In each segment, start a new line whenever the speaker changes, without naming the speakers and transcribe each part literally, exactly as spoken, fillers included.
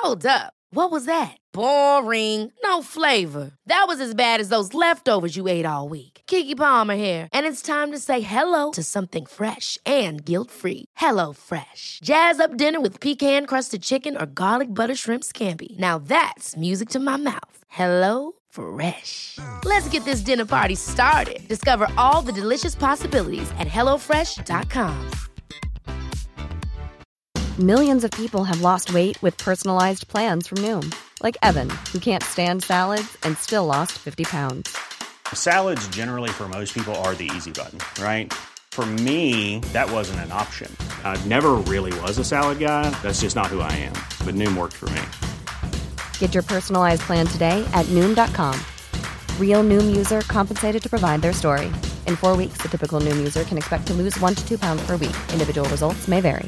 Hold up. What was that? Boring. No flavor. That was as bad as those leftovers you ate all week. Keke Palmer here, and it's time to say hello to something fresh and guilt-free. Hello Fresh. Jazz up dinner with pecan-crusted chicken or garlic butter shrimp scampi. Now that's music to my mouth. Hello Fresh. Let's get this dinner party started. Discover all the delicious possibilities at hello fresh dot com.
Millions of people have lost weight with personalized plans from Noom. Like Evan, who can't stand salads and still lost fifty pounds.
Salads generally for most people are the easy button, right? For me, that wasn't an option. I never really was a salad guy. That's just not who I am. But Noom worked for me.
Get your personalized plan today at Noom dot com. Real Noom user compensated to provide their story. In four weeks, the typical Noom user can expect to lose one to two pounds per week. Individual results may vary.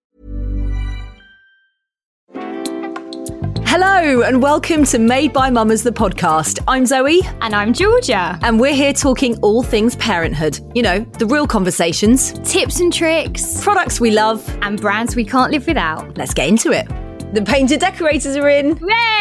Hello and welcome to Made by Mamas, the podcast. I'm Zoe.
And I'm Georgia.
And we're here talking all things parenthood. You know, the real conversations.
Tips and tricks.
Products we love.
And brands we can't live without.
Let's get into it. The painted decorators are in.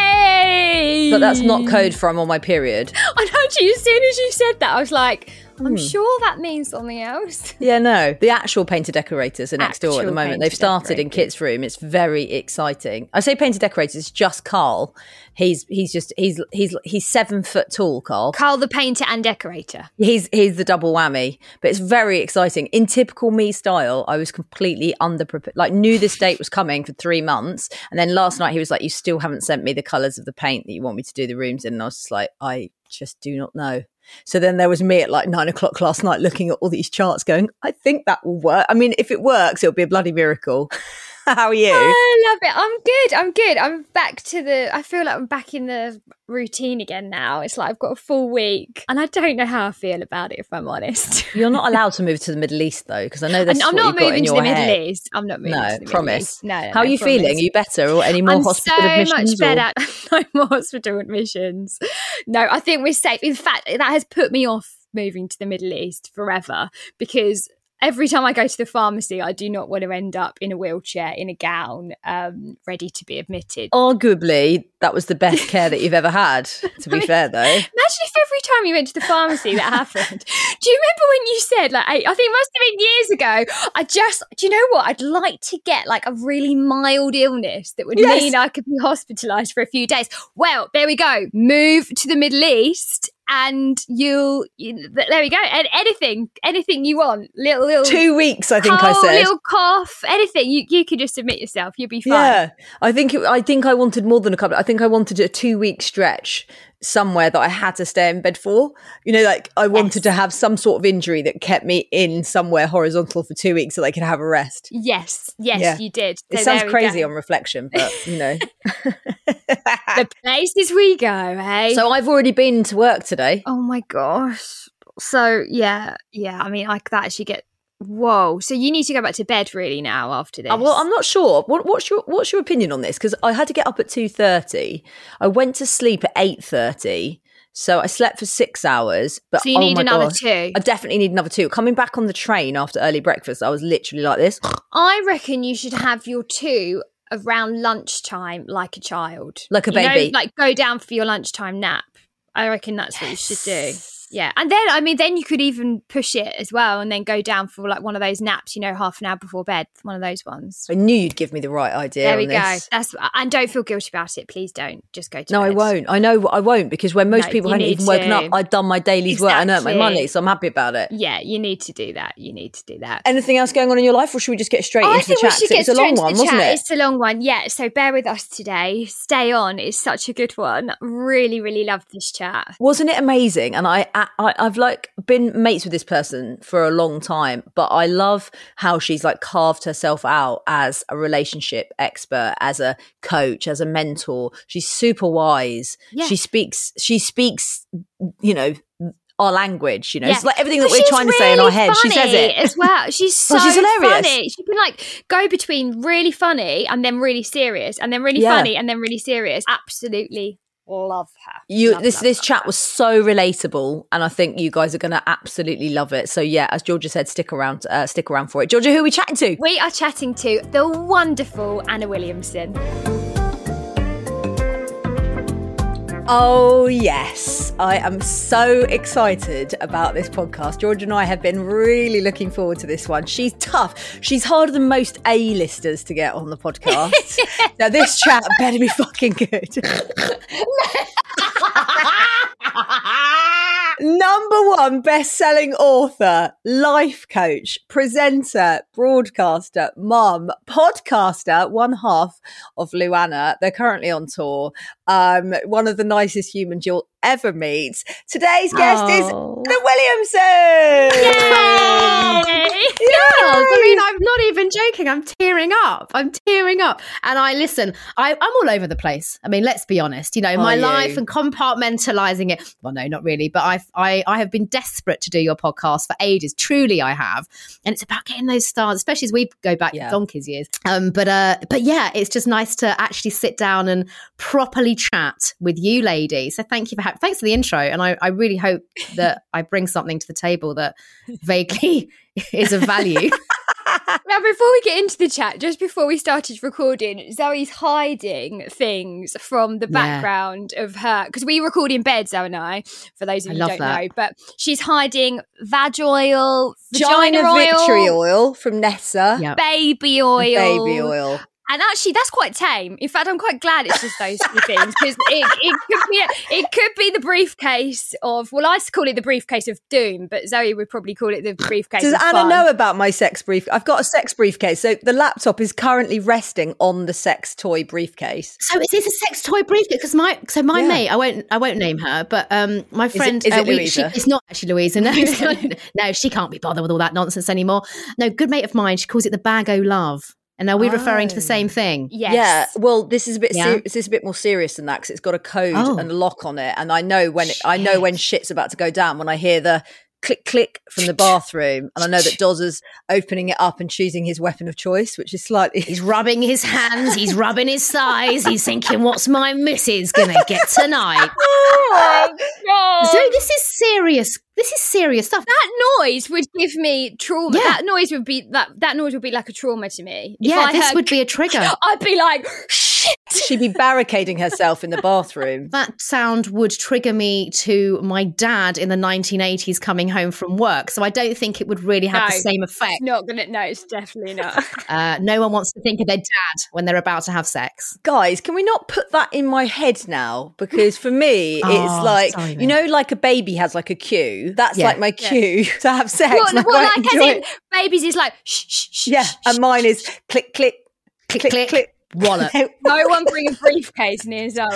Yay!
But that's not code for I'm on my period.
I know, as soon as you said that, I was like, I'm hmm. sure that means something else.
Yeah, no. The actual painted decorators are next
actual
door at the moment. They've started decorators. In Kit's room. It's very exciting. I say painted decorators, it's just Carl. He's he's just he's he's he's seven foot tall, Carl.
Carl the painter and decorator.
He's he's the double whammy. But it's very exciting. In typical me style, I was completely underprepared. Like knew this date was coming for three months. And then last night he was like, you still haven't sent me the colours of the paint that you want me to do the rooms in. And I was just like, I just do not know. So then there was me at like nine o'clock last night looking at all these charts going, I think that will work. I mean, if it works, it'll be a bloody miracle. How are you?
I love it. I'm good. I'm good. I'm back to the, I feel like I'm back in the routine again now. It's like I've got a full week and I don't know how I feel about it, if I'm honest.
You're not allowed to move to the Middle East though, because I know that's
I'm
what
not
you've got
moving
in
to
your
the
head.
Middle East. I'm not moving
no,
to the
promise.
Middle East. No, no,
How
no,
are you
promise.
feeling? Are you better or any more
I'm
hospital
so
admissions?
much better. No more hospital admissions. No, I think we're safe. In fact, that has put me off moving to the Middle East forever because every time I go to the pharmacy, I do not want to end up in a wheelchair, in a gown, um, ready to be admitted.
Arguably, that was the best care that you've ever had, to be I mean, fair, though.
Imagine if every time you went to the pharmacy that happened. Do you remember when you said, like, I, I think it must have been years ago, I just, do you know what? I'd like to get, like, a really mild illness that would yes. mean I could be hospitalised for a few days. Well, there we go. Move to the Middle East. And you'll, you, there we go. And anything, anything you want, little, little
two weeks. I think
cold,
I said
little cough, anything. You, you could just admit yourself. You'll be fine.
Yeah, I think, it, I think I wanted more than a couple. I think I wanted a two week stretch somewhere that I had to stay in bed for. You know, like I wanted yes. to have some sort of injury that kept me in somewhere horizontal for two weeks so they could have a rest.
Yes, yes, yeah. you did.
So it sounds crazy on reflection, but you know.
The places we go, hey?
So I've already been to work today.
Oh my gosh. So yeah, yeah. I mean, like that actually get, whoa. So you need to go back to bed really now after this?
Uh, well, I'm not sure. What, what's your What's your opinion on this? Because I had to get up at two thirty. I went to sleep at eight thirty. So I slept for six hours. But
so you
oh
need
my
another
gosh,
two?
I definitely need another two. Coming back on the train after early breakfast, I was literally like this.
I reckon you should have your two around lunchtime like a child.
Like a
you
baby.
Know, like go down for your lunchtime nap. I reckon that's what yes. you should do. Yeah. And then, I mean, then you could even push it as well and then go down for like one of those naps, you know, half an hour before bed, one of those ones.
I knew you'd give me the right idea.
There we
on
go.
this.
That's And don't feel guilty about it. Please don't. Just go to
No,
bed.
I won't. I know I won't because when most
no,
people hadn't even
to.
woken up, I'd done my day's
exactly.
work and earned my money. So I'm happy about it.
Yeah, you need to do that. You need to do that.
Anything else going on in your life or should we just get straight
oh,
into
I think
the
we
chat?
should get
it's a
straight
long
into
one,
the
wasn't
chat.
it?
It's a long one. Yeah. So bear with us today. Stay on. It's such a good one. Really, really loved this chat.
Wasn't it amazing? And I, I I've like been mates with this person for a long time, but I love how she's like carved herself out as a relationship expert, as a coach, as a mentor. She's super wise. Yeah. She speaks, she speaks, you know, our language, you know, yeah. It's like everything that
but
we're trying
really
to say in our head. She says it
as well. She's so
well, she's hilarious.
funny. She can like go between really funny and then really serious and then really yeah. funny and then really serious. Absolutely. Love her.
You
love,
this
love,
this
love
chat
her.
was so relatable, and I think you guys are going to absolutely love it. So yeah, as Georgia said, stick around, uh, stick around for it. Georgia, who are we chatting to?
We are chatting to the wonderful Anna Williamson.
Oh, yes. I am so excited about this podcast. George and I have been really looking forward to this one. She's tough. She's harder than most A-listers to get on the podcast. Now, this chat better be fucking good. Number one best-selling author, life coach, presenter, broadcaster, mum, podcaster, one half of Luana. They're currently on tour. Um, one of the nicest humans you'll ever meet. Today's guest oh. is the Williamsons.
Yay! Girls, I mean, I'm not even joking. I'm tearing up. I'm tearing up. And I listen, I, I'm all over the place. I mean, let's be honest. You know, my
you?
life and compartmentalizing it. Well, no, not really. But I've, I, I have been desperate to do your podcast for ages. Truly, I have. And it's about getting those stars, especially as we go back yeah. donkey's years. Um, but uh, but yeah, it's just nice to actually sit down and properly chat with you ladies. So thank you for having, thanks for the intro. And I, I really hope that I bring something to the table that vaguely is of value.
Now, before we get into the chat, just before we started recording, Zoe's hiding things from the background yeah. of her, because we record in bed, Zoe and I, for those of you who don't that. know, but she's hiding vag oil, vagina
Gina
oil,
Victory oil from Nessa,
yep.
baby oil,
baby oil.
And actually, that's quite tame. In fact, I'm quite glad it's just those two things, because it, it could be a, it could be the briefcase of, well, I call it the briefcase of doom, but Zoe would probably call it the briefcase
Does
of
Anna
fun.
know about my sex brief? I've got a sex briefcase. So the laptop is currently resting on the sex toy briefcase.
So is this a sex toy briefcase? Because my so my
Yeah.
mate, I won't I won't name her, but um, my friend,
is it
uh, we,
Louisa?
she, it's not actually Louisa. No, it's not, no, she can't be bothered with all that nonsense anymore. No, good mate of mine. She calls it the bag o' love. And are we oh. referring to the same thing?
Yes.
Yeah. Well, this is a bit.
Yeah.
Ser- this is a bit more serious than that, because it's got a code
Oh.
and a lock on it, and I know when it, I know when shit's about to go down when I hear the click click from the bathroom, and I know that Dozza's opening it up and choosing his weapon of choice, which is slightly.
He's rubbing his hands. He's rubbing his thighs. He's thinking, "What's my missus gonna get tonight?"
Oh, God.
So this is serious. This is serious stuff.
That noise would give me trauma.
Yeah.
That noise would be that. That noise would be like a trauma to me. If
Yeah,
I
this
heard,
would be a trigger.
I'd be like, shit.
She'd be barricading herself in the bathroom.
That sound would trigger me to my dad in the nineteen eighties coming home from work. So I don't think it would really have
No,
the same effect.
It's not gonna. No, it's definitely not.
Uh, no one wants to think of their dad when they're about to have sex.
Guys, can we not put that in my head now? Because for me,
Oh,
it's like,
sorry,
you
babe.
know, like a baby has like a cue. That's
Yeah.
like my cue to have sex.
Well,
and I
well,
quite
like as
enjoy
in
it.
babies is like shh shh shh.
Yeah,
shh,
and mine is click, click,
Click,
click,
click,
click.
wallet.
No one bring a briefcase near Zoe.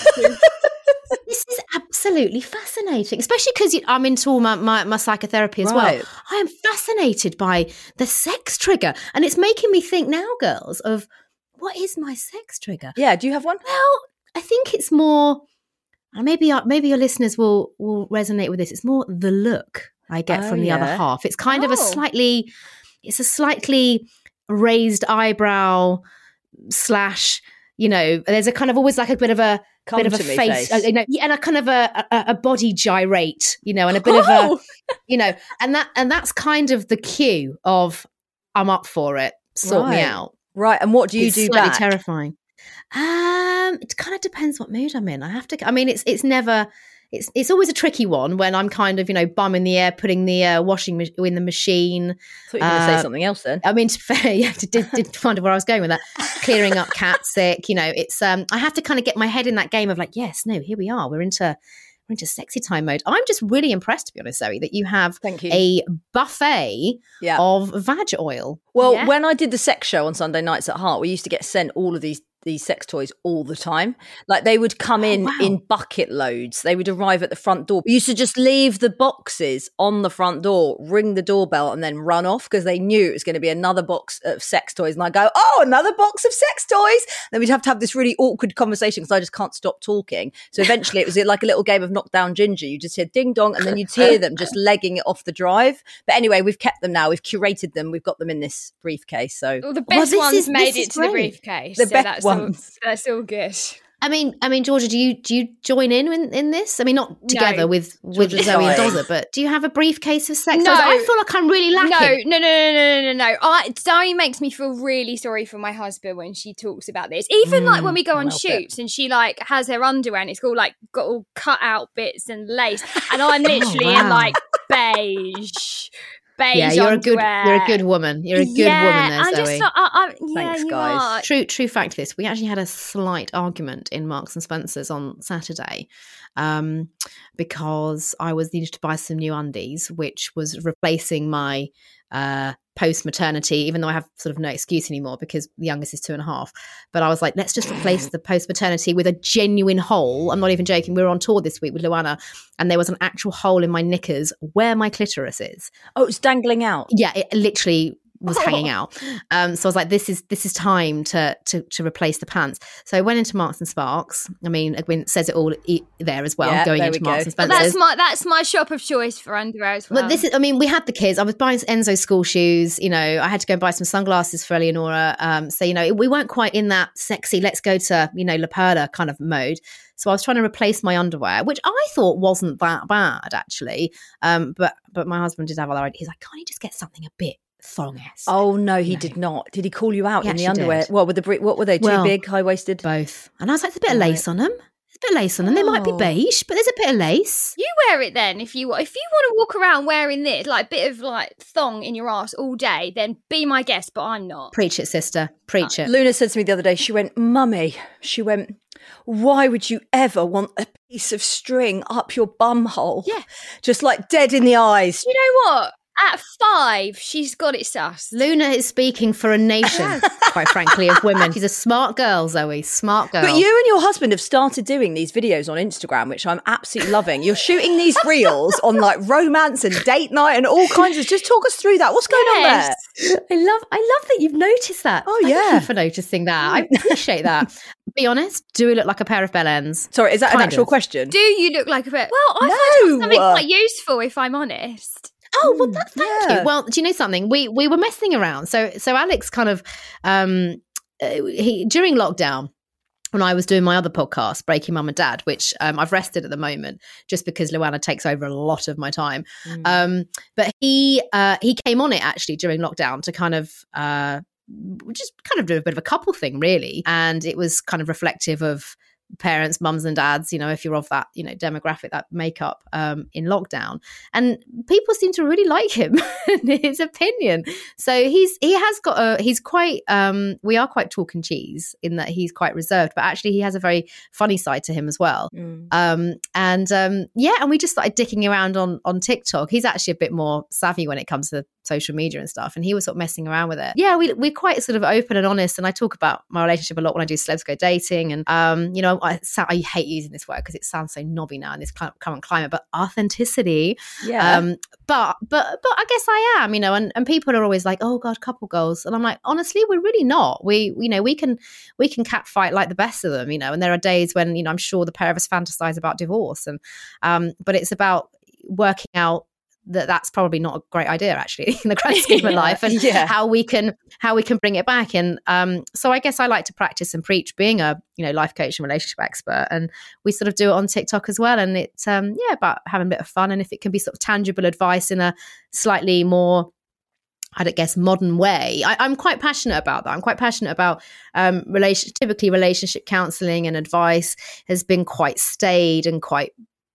This is absolutely fascinating, especially because I'm into all my, my, my psychotherapy as
Right.
well. I am fascinated by the sex trigger. And it's making me think now, girls, of what is my sex trigger?
Yeah, do you have one?
Well, I think it's more, and maybe our, maybe your listeners will, will resonate with this. It's more the look I get
Oh,
from the
yeah.
other half. It's kind of a
Oh.
slightly, it's a slightly raised eyebrow slash, you know, there's a kind of always like a bit of a
Come
bit of a
to me
face,
face.
uh, you know, yeah, and a kind of a, a a body gyrate, you know, and a bit of
Oh.
a, you know, and that and that's kind of the cue of I'm up for it, sort me
Right.
out.
Right, and what do you
It's
do
slightly
back?
terrifying. Um, it kind of depends what mood I'm in. I have to. I mean, it's it's never. It's it's always a tricky one when I'm kind of, you know, bum in the air, putting the uh, washing ma- in the machine.
I thought you were going to
Uh,
say something else then.
I mean, to be fair, yeah, did, did, did wonder where I was going with that. Clearing up cat sick, you know, it's um, I have to kind of get my head in that game of like, yes, no, here we are. We're into we're into sexy time mode. I'm just really impressed, to be honest, Zoe, that you have
Thank you.
a buffet
Yeah.
of vag oil.
Well,
Yeah.
when I did the sex show on Sunday nights at Heart, we used to get sent all of these these sex toys all the time. Like they would come in
wow.
in bucket loads. They would arrive at the front door. We used to just leave the boxes on the front door, ring the doorbell, and then run off because they knew it was going to be another box of sex toys. And I go, oh, another box of sex toys. Then we'd have to have this really awkward conversation because I just can't stop talking. So eventually it was like a little game of knockdown ginger. You just hear ding dong, and then you'd hear them just legging it off the drive. But anyway, we've kept them now. We've curated them. We've got them in this briefcase. So
Well, the
Well,
best
this
ones
is-
made
this is
it to the
great.
briefcase.
The
so
best
that's
ones.
All, that's all good.
I mean, I mean, Georgia, do you do you join in in, in this? I mean, not together
No.
with with
Georgia's
Zoe and
dying.
Dozer, but do you have a briefcase of sex?
No.
I feel like I'm really lacking.
No, no, no, no, no, no, no. I, Zoe makes me feel really sorry for my husband when she talks about this. Even like when we go on
help it.
shoots and she like has her underwear and it's all like got all cut out bits and lace, and I'm literally
wow.
in like beige. Beige
Yeah, you're a good
underwear.
you're a good woman. You're a good
yeah,
woman there,
I'm
Zoe.
just not. I, I, yeah,
Thanks,
you
guys.
are.
True, true fact. This we actually had a slight argument in Marks and Spencers on Saturday, um, because I was needed to buy some new undies, which was replacing my uh, post maternity. Even though I have sort of no excuse anymore because the youngest is two and a half, but I was like, let's just replace the post maternity with a genuine hole. I'm not even joking. We were on tour this week with Luana, and there was an actual hole in my knickers where my clitoris is.
Oh, it's dangling out.
Yeah, it literally was hanging out. Um, so I was like, this is this is time to to to replace the pants. So I went into Marks and Sparks. I mean, it says it all e- there as well,
Yeah,
going
there
into
we
Marks
go.
and
Well,
Spencer's.
that's my that's my shop of choice for underwear as well.
But this is, I mean, we had the kids. I was buying Enzo school shoes. You know, I had to go and buy some sunglasses for Eleonora. Um, so, you know, we weren't quite in that sexy, let's go to, you know, La Perla kind of mode. So I was trying to replace my underwear, which I thought wasn't that bad, actually. Um, but but my husband did have other ideas. He's like, can't you just get something a bit thong-esque?
Oh no, he
No.
did not. Did he call you out
He
in the
actually
underwear?
did.
Well, with the bri- what were they? Too
Well,
big, high waisted.
Both. And I was like, there's a bit of
Right.
lace on them. There's a bit of lace on them. They might be
Oh.
beige, but there's a bit of lace.
You wear it then if you if you want to walk around wearing this like a bit of like thong in your ass all day, then be my guest. But I'm not.
Preach it, sister. Preach it.
Luna said to me the other day, she went, Mummy, she went, why would you ever want a piece of string up your bum hole?
Yeah.
Just like dead in the eyes.
You know what? At five, she's got it sus.
Luna is speaking for a nation, quite frankly, of women. She's a smart girl, Zoe. Smart girl.
But you and your husband have started doing these videos on Instagram, which I'm absolutely loving. You're shooting these reels on like romance and date night and all kinds of. Just talk us through that. What's going
Yes.
on there?
I love I love that you've noticed that.
Oh,
Thank
yeah.
you for noticing that. I appreciate that. Be honest, do we look like a pair of bellends?
Sorry, is that an
Kind
actual
of.
question?
Do you look like a bit? Well, I
No.
find something quite useful if I'm honest.
Oh, well, that, thank
yeah.
you. Well, do you know something? We we were messing around. So so Alex kind of um uh, he during lockdown, when I was doing my other podcast, Breaking Mum and Dad, which um, I've rested at the moment just because Luana takes over a lot of my time.
Mm.
Um, but he uh, he came on it actually during lockdown to kind of uh, just kind of do a bit of a couple thing, really. And it was kind of reflective of parents, mums and dads, you know, if you're of that, you know, demographic, that makeup um, in lockdown. And people seem to really like him and his opinion. So he's, he has got a, he's quite, um, we are quite chalk and cheese in that he's quite reserved, but actually he has a very funny side to him as well.
Mm.
Um, and um, yeah, and we just started dicking around on, on TikTok. He's actually a bit more savvy when it comes to social media and stuff. And he was sort of messing around with it. Yeah, we, we're quite sort of open and honest. And I talk about my relationship a lot when I do Celebs Go Dating. And, um, you know, I, I hate using this word because it sounds so knobby now in this current climate, but authenticity.
Yeah.
Um, but, but, but I guess I am, you know, and, and people are always like, oh God, couple goals. And I'm like, honestly, we're really not. We, you know, we can, we can catfight like the best of them, you know, and there are days when, you know, I'm sure the pair of us fantasize about divorce and, um, but it's about working out that that's probably not a great idea actually in the grand scheme of life, and
Yeah.
how we can how we can bring it back. And um so I guess I like to practice and preach being a, you know, life coach and relationship expert, and we sort of do it on TikTok as well. And it's um yeah about having a bit of fun, and if it can be sort of tangible advice in a slightly more, I don't guess, modern way. I, I'm quite passionate about that. I'm quite passionate about um relation typically relationship counselling and advice has been quite staid and quite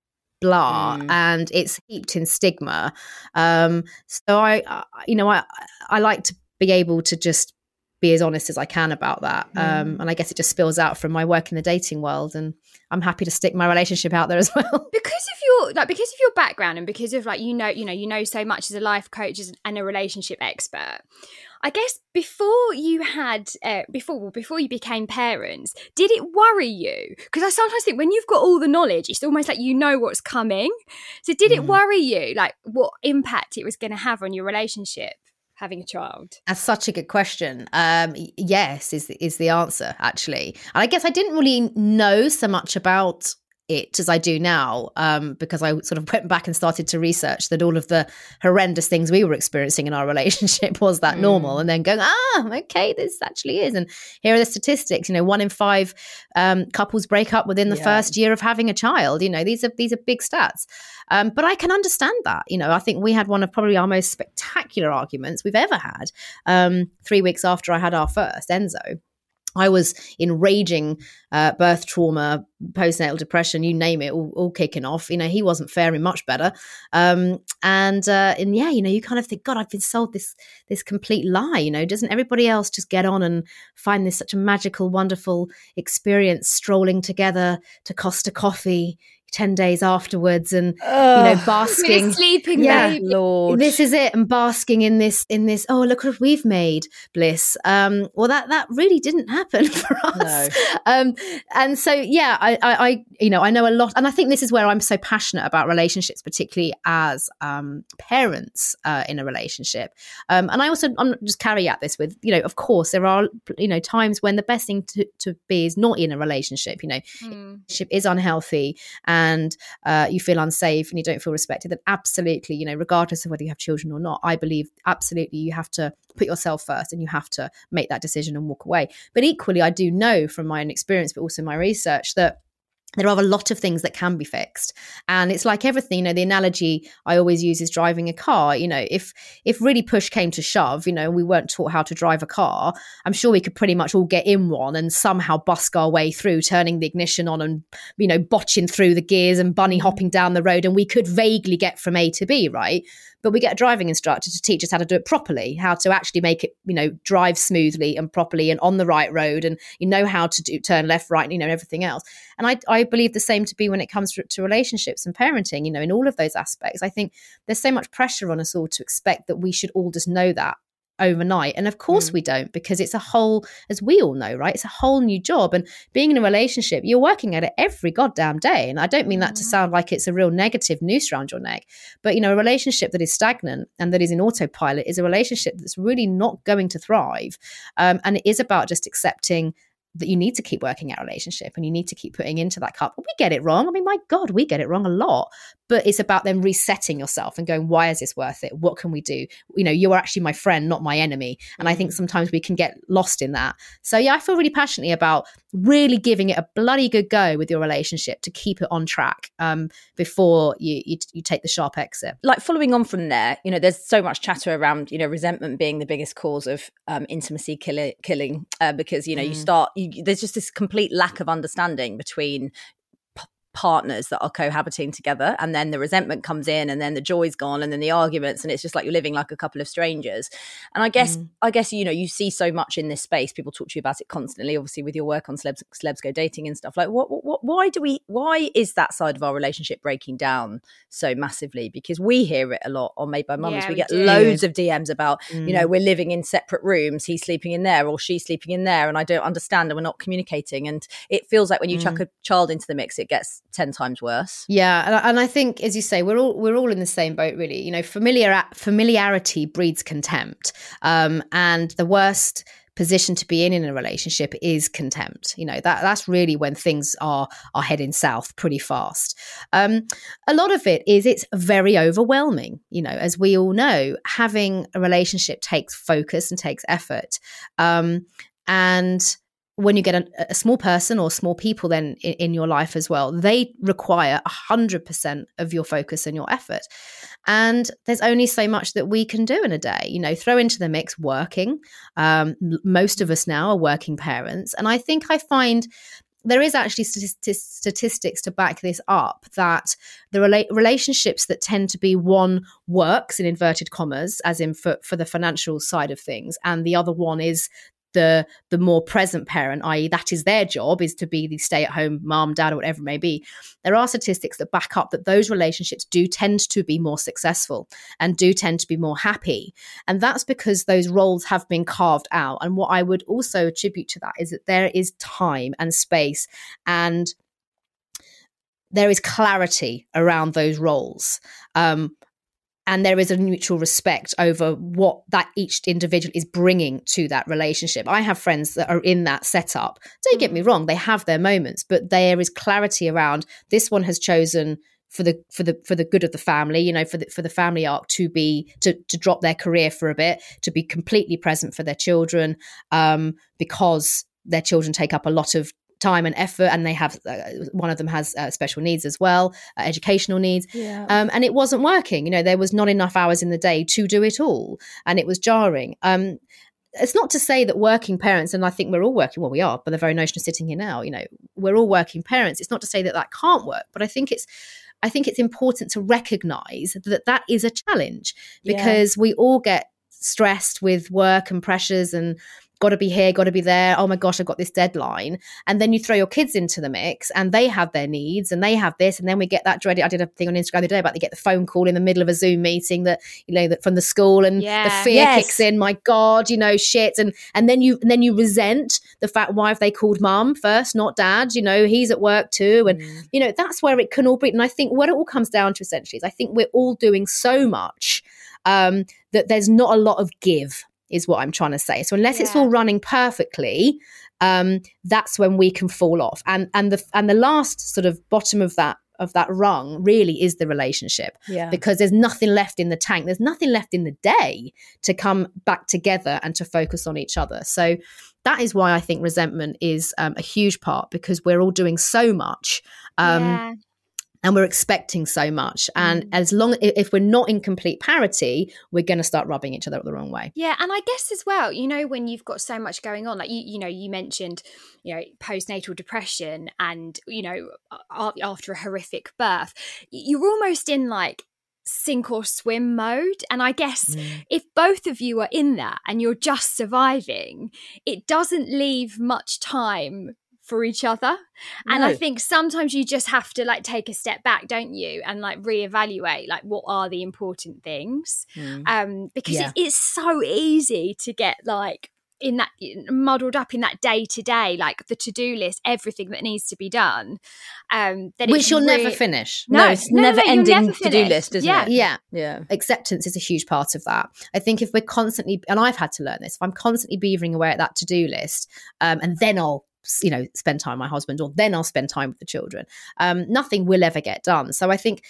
blah,
Mm.
and it's heaped in stigma. Um, so I, I, you know, I, I like to be able to just be as honest as I can about that. Um, and I guess it just spills out from my work in the dating world, and I'm happy to stick my relationship out there as well.
Because of your like because of your background and because of like you know you know you know so much as a life coach and a relationship expert, I guess before you had uh, before before you became parents, did it worry you? Because I sometimes think when you've got all the knowledge, it's almost like you know what's coming. So did it worry you, like what impact it was going to have on your relationship having a child?
That's such a good question. Um, y- yes, is is the answer actually. And I guess I didn't really know so much about it as I do now, um, because I sort of went back and started to research that all of the horrendous things we were experiencing in our relationship was that mm. normal, and then going, ah, okay, this actually is. And here are the statistics, you know, one in five um, couples break up within the yeah. first year of having a child. You know, these are these are big stats. Um, but I can understand that. You know, I think we had one of probably our most spectacular arguments we've ever had um, three weeks after I had our first, Enzo. I was in raging uh, birth trauma, postnatal depression, you name it, all, all kicking off. You know, he wasn't faring much better. Um, and, uh, and yeah, you know, you kind of think, God, I've been sold this, this complete lie. You know, doesn't everybody else just get on and find this such a magical, wonderful experience strolling together to Costa Coffee ten days afterwards and, uh, you know, basking.
Sleeping,
yeah,
baby.
Lord. This is it. And basking in this, in this, oh, look what we've made bliss. Um, well, that, that really didn't happen for us. No. Um, and so, yeah, I, I, I, you know, I know a lot. And I think this is where I'm so passionate about relationships, particularly as um, parents uh, in a relationship. Um, and I also, I'm just caveat this with, you know, of course, there are, you know, times when the best thing to, to be is not in a relationship, you know, mm. relationship is unhealthy and and uh, you feel unsafe and you don't feel respected, then absolutely, you know, regardless of whether you have children or not, I believe absolutely you have to put yourself first and you have to make that decision and walk away. But equally, I do know from my own experience, but also my research, that there are a lot of things that can be fixed. And it's like everything, you know, the analogy I always use is driving a car. You know, if if really push came to shove, you know, we weren't taught how to drive a car, I'm sure we could pretty much all get in one and somehow busk our way through, turning the ignition on and, you know, botching through the gears and bunny hopping down the road. And we could vaguely get from A to B, right? But we get a driving instructor to teach us how to do it properly, how to actually make it, you know, drive smoothly and properly and on the right road. And you know how to do turn left, right, you know, everything else. And I, I believe the same to be when it comes to, to relationships and parenting, you know, in all of those aspects. I think there's so much pressure on us all to expect that we should all just know that overnight. And of course mm. we don't, because it's a whole, as we all know, right? It's a whole new job. And being in a relationship, you're working at it every goddamn day. And I don't mean that mm. to sound like it's a real negative noose around your neck, but, you know, a relationship that is stagnant and that is in autopilot is a relationship that's really not going to thrive. Um, and it is about just accepting that you need to keep working at a relationship and you need to keep putting into that cup. We get it wrong. I mean, my God, we get it wrong a lot. But it's about then resetting yourself and going, why is this worth it? What can we do? You know, you are actually my friend, not my enemy. And I think sometimes we can get lost in that. So yeah, I feel really passionately about really giving it a bloody good go with your relationship to keep it on track um, before you, you you take the sharp exit.
Like following on from there, you know, there's so much chatter around, you know, resentment being the biggest cause of um, intimacy kill- killing uh, because, you know, mm. you start, you, there's just this complete lack of understanding between partners that are cohabiting together, and then the resentment comes in and then the joy's gone and then the arguments, and it's just like you're living like a couple of strangers. And I guess mm. I guess you know, you see so much in this space, people talk to you about it constantly, obviously with your work on celebs, celebs go dating and stuff. Like what, what why do we why is that side of our relationship breaking down so massively? Because we hear it a lot on Made by Mums. Yeah, we, we get do. loads of D Ms about mm. you know, we're living in separate rooms, he's sleeping in there or she's sleeping in there, and I don't understand and we're not communicating. And it feels like when you mm. chuck a child into the mix, it gets ten times worse.
Yeah, and I, and I think, as you say, we're all we're all in the same boat, really. You know, familiar familiarity breeds contempt, um, and the worst position to be in in a relationship is contempt. You know, that that's really when things are are heading south pretty fast. Um, a lot of it is it's very overwhelming. You know, as we all know, having a relationship takes focus and takes effort, um, and when you get a, a small person or small people then in, in your life as well, they require one hundred percent of your focus and your effort. And there's only so much that we can do in a day. You know, throw into the mix working. Um, most of us now are working parents. And I think I find there is actually st- statistics to back this up, that the rela- relationships that tend to be one works in inverted commas, as in for, for the financial side of things, and the other one is the the more present parent, that is that is their job, is to be the stay-at-home mom, dad, or whatever it may be. There are statistics that back up that those relationships do tend to be more successful and do tend to be more happy. And that's because those roles have been carved out. And what I would also attribute to that is that there is time and space, and there is clarity around those roles. Um, and there is a mutual respect over what that each individual is bringing to that relationship. I have friends that are in that setup. Don't get me wrong, they have their moments, but there is clarity around this one has chosen for the for the for the good of the family, you know, for the for the family arc to be to to drop their career for a bit, to be completely present for their children, um, because their children take up a lot of time and effort, and they have uh, one of them has uh, special needs as well, uh, educational needs,
yeah.
um, and it wasn't working. You know, there was not enough hours in the day to do it all, and it was jarring. Um, it's not to say that working parents, and I think we're all working, well, we are, by the very notion of sitting here now, you know, we're all working parents. It's not to say that that can't work, but I think it's I think it's important to recognize that that is a challenge, because yeah. we all get stressed with work and pressures and got to be here, got to be there. Oh my gosh, I've got this deadline. And then you throw your kids into the mix and they have their needs and they have this. And then we get that dreaded, I did a thing on Instagram the other day about they get the phone call in the middle of a Zoom meeting that, you know, that from the school, and
yeah.
the fear
yes.
kicks in, my God, you know, shit. And, and then you, and then you resent the fact, why have they called mum first, not dad? You know, he's at work too. And, mm. you know, that's where it can all be. And I think what it all comes down to essentially is I think we're all doing so much um, that there's not a lot of give, is what I'm trying to say. So unless yeah. it's all running perfectly, um, that's when we can fall off. And and the and the last sort of bottom of that of that rung really is the relationship,
yeah.
because there's nothing left in the tank. There's nothing left in the day to come back together and to focus on each other. So that is why I think resentment is um, a huge part, because we're all doing so much. Um,
yeah.
And we're expecting so much. And mm. as long if we're not in complete parity, we're going to start rubbing each other up the wrong way.
Yeah. And I guess as well, you know, when you've got so much going on, like, you, you know, you mentioned, you know, postnatal depression and, you know, after a horrific birth, you're almost in like sink or swim mode. And I guess mm. if both of you are in that and you're just surviving, it doesn't leave much time for each other. And
no.
I think sometimes you just have to like take a step back, don't you, and like reevaluate like what are the important things, mm. um because yeah. it, it's so easy to get like in that muddled up in that day to day, like the to-do list, everything that needs to be done, um that
which you'll
re-
never finish.
No, no it's no, never no, ending to-do list, isn't
yeah.
it?
Yeah.
Yeah.
Acceptance is a huge part of that. I think if we're constantly, and I've had to learn this, if I'm constantly beavering away at that to-do list, um and then I'll you know, spend time with my husband, or then I'll spend time with the children. Um, nothing will ever get done. So I think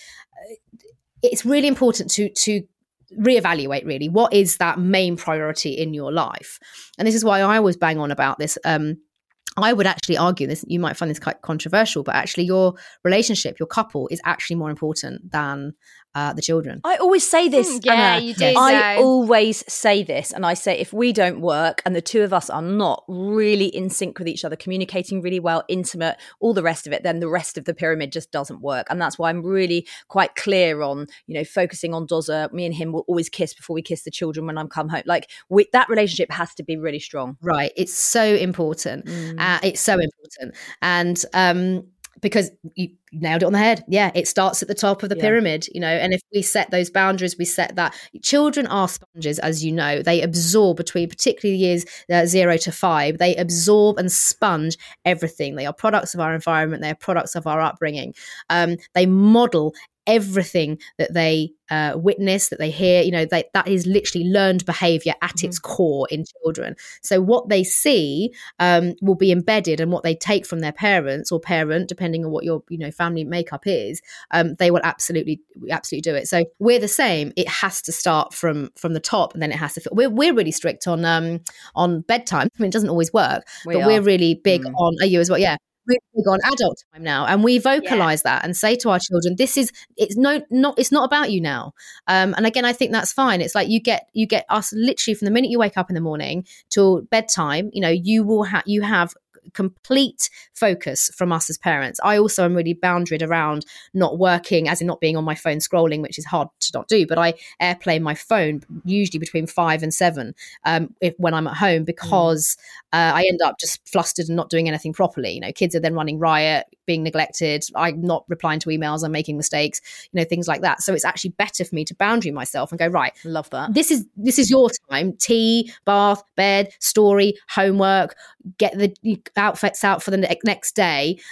it's really important to to reevaluate really what is that main priority in your life. And this is why I always bang on about this. Um, I would actually argue this, you might find this quite controversial, but actually your relationship, your couple is actually more important than uh, the children.
I always say this.
Yeah,
Anna.
you do.
I
so.
always say this. And I say, if we don't work and the two of us are not really in sync with each other, communicating really well, intimate, all the rest of it, then the rest of the pyramid just doesn't work. And that's why I'm really quite clear on, you know, focusing on Dozer. Me and him will always kiss before we kiss the children when I'm come home. Like we, that relationship has to be really strong.
Right. It's so important. Mm. Uh, it's so important. And um, because you nailed it on the head. Yeah, it starts at the top of the yeah. pyramid, you know, and if we set those boundaries, we set that. Children are sponges, as you know. They absorb between, particularly years uh, zero to five, they absorb and sponge everything. They are products of our environment. They are products of our upbringing. Um, they model everything that they uh, witness, that they hear, you know, they, that is literally learned behavior at mm-hmm. its core in children. So what they see um, will be embedded, and what they take from their parents or parent, depending on what your, you know, family makeup is, um, they will absolutely, absolutely do it. So we're the same. It has to start from from the top, and then it has to. We're we're really strict on um on bedtime. I mean, it doesn't always work, we but are. we're really big mm. on. Are you as well? Yeah. We're big on adult time now, and we vocalize yeah. that and say to our children, this is it's no not it's not about you now. Um and again, I think that's fine. It's like you get you get us literally from the minute you wake up in the morning till bedtime, you know, you will have you have complete focus from us as parents. I also am really boundaried around not working, as in not being on my phone scrolling, which is hard to not do, but I airplane my phone usually between five and seven um, if, when I'm at home, because mm. uh, I end up just flustered and not doing anything properly. You know, kids are then running riot, being neglected. I'm not replying to emails. I'm making mistakes, you know, things like that. So it's actually better for me to boundary myself and go, right,
love that.
This is, this is your time. Tea, bath, bed, story, homework, get the outfits out for the ne- next day.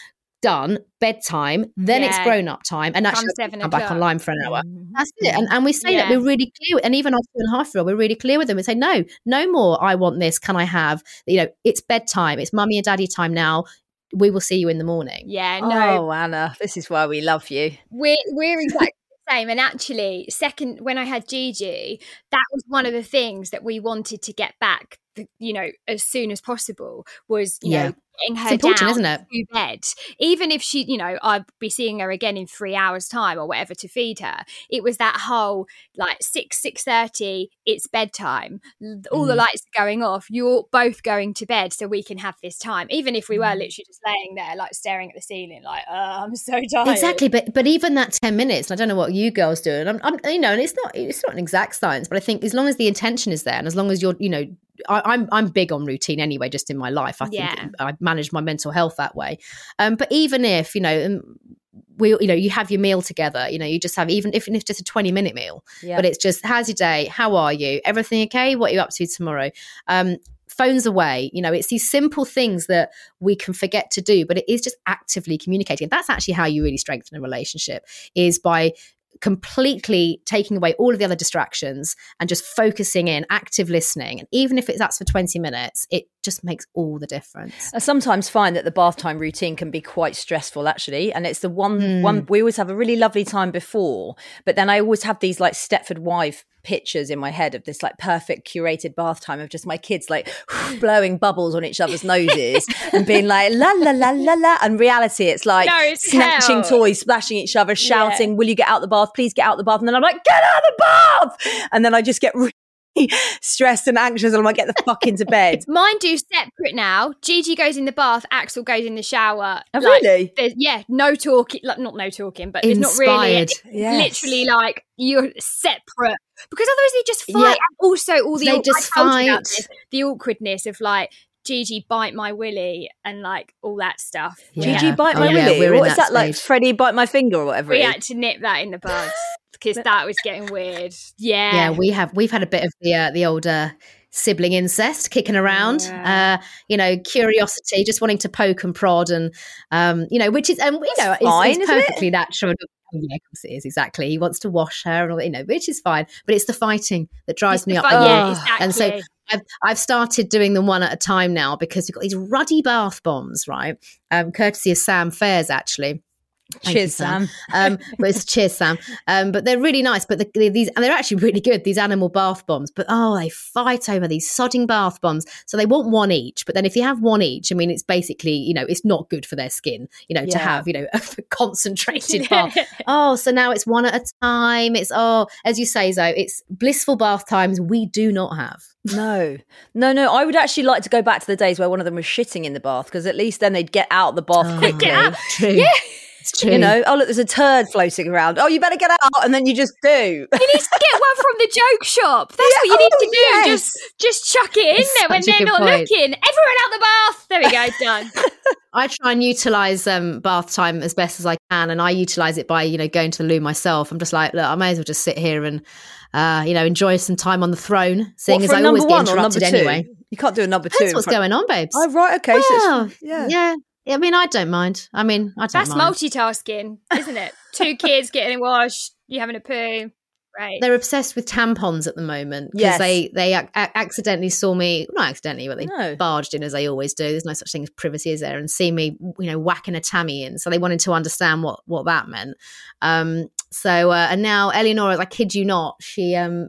done, bedtime, then
Yeah.
it's grown up time, and actually
seven
come back
o'clock.
online for an hour.
Mm.
That's it. And, and we say
Yeah.
that we're really clear, and even our two and a half year old, we're really clear with them. We say, no, no more. I want this. Can I have? You know, it's bedtime. It's mummy and daddy time now. We will see you in the morning.
Yeah, no,
Oh, Anna, this is why we love you.
we're we're exactly the same. And actually, second when I had Gigi, that was one of the things that we wanted to get back, you know, as soon as possible. Was you
Yeah.
know getting her
It's important,
down
isn't it?
to bed, even if she, you know, I'd be seeing her again in three hours' time or whatever to feed her. It was that whole like six six thirty. It's bedtime. All the
Mm.
lights are going off. You're both going to bed, so we can have this time. Even if we were
Mm.
literally just laying there, like staring at the ceiling, like, oh, I'm so tired.
Exactly, but but even that ten minutes, and I don't know what you girls do, and I'm, I'm you know, and it's not it's not an exact science, but I think as long as the intention is there, and as long as you're, you know, I, I'm I'm big on routine anyway, just in my life. I think
Yeah.
I manage my mental health that way. Um, but even if you know, um, we you know, you have your meal together, you know, you just have even if it's just a twenty minute meal,
Yeah.
but it's just how's your day, how are you, everything okay, what are you up to tomorrow? Um, phones away, you know, it's these simple things that we can forget to do, but it is just actively communicating. That's actually how you really strengthen a relationship, is by completely taking away all of the other distractions and just focusing in, active listening. And even if it's that's for twenty minutes, it just makes all the difference.
I sometimes find that the bath time routine can be quite stressful, actually. And it's the one,
Mm.
one we always have a really lovely time before, but then I always have these like Stepford wife pictures in my head of this like perfect curated bath time of just my kids like blowing bubbles on each other's noses and being like la la la la la. And reality, it's like
No, it's
snatching
hell.
toys, splashing each other, shouting, "Will you get out the bath? Please get out the bath!" And then I'm like, "Get out the bath!" And then I just get really stressed and anxious, and I'm like, "Get the fuck into bed."
Mine do separate now. Gigi goes in the bath, Axel goes in the shower.
Oh,
Like,
really?
there's- yeah, no talking, like, not no talking, but there's not really,
Inspired.
it's
Yes.
literally like you're separate, because otherwise they just fight.
Yeah.
And also all the
They
aw-
just
I told you about
fight.
this, the awkwardness of like Gigi bite my willy and like all that stuff.
Yeah.
We
Gigi
had-
bite
Oh,
my
yeah,
willy.
we're in
What is
that
that like?
stage.
Freddie bite my finger or whatever.
we
it is?
had to nip that in the bud because that was getting weird. Yeah,
Yeah, we have we've had a bit of the uh, the old uh, sibling incest kicking around.
Yeah.
Uh, you know, curiosity, just wanting to poke and prod, and um, you know, which is and you know,
That's
is,
fine,
is
isn't it?
perfectly natural. Oh, yeah, of course it is. Exactly. He wants to wash her, and all, you know, which is fine. But it's the fighting that drives
It's
me
the
up.
fun-
the
yeah,
wall.
exactly.
And so I've I've started doing them one at a time now, because we've got these ruddy bath bombs, right? Um, courtesy of Sam Fairs, actually. Thank you,
Cheers, Sam.
Um, but it's cheers, Sam. Um, but they're really nice. But the, the, these, and they're actually really good. These animal bath bombs. But oh, they fight over these sodding bath bombs. So they want one each. But then if you have one each, I mean, it's basically, you know, it's not good for their skin. You know, to
Yeah.
have, you know, a concentrated bath. Oh, so now it's one at a time. It's oh, as you say, Zoe, it's blissful bath times we do not have.
No, no, no. I would actually like to go back to the days where one of them was shitting in the bath, because at least then they'd get out the bath
Oh,
quickly.
out.
True. Yeah. It's true.
You know, oh look, there's a turd floating around. Oh, you better get out, and then you just do.
You need to get one from the joke shop. That's what you need
oh,
to do.
yes.
Just just chuck it in
It's
there when
such a
they're
good
not
point.
looking. Everyone out the bath. There we go, done.
I try and utilize um, bath time as best as I can, and I utilize it by, you know, going to the loo myself. I'm just like, look, I may as well just sit here and, uh, you know, enjoy some time on the throne, seeing
What,
as
for
I
a
always
number
get
one or number
interrupted
two?
anyway.
You can't do a number two.
Depends
in
what's
front-
going on, babes.
Oh right, okay. so
Well,
it's, yeah.
yeah. I mean, I don't mind. I mean, I don't
That's
mind.
multitasking, isn't it? Two kids getting washed, you having a poo. Right.
They're obsessed with tampons at the moment because
Yes.
they they ac- ac- accidentally saw me, not accidentally, but they
No.
barged in as they always do. There's no such thing as privacy, is there? And see me, you know, whacking a tammy in. So they wanted to understand what what that meant. Um, so uh, and now Eleonora, I kid you not, she um.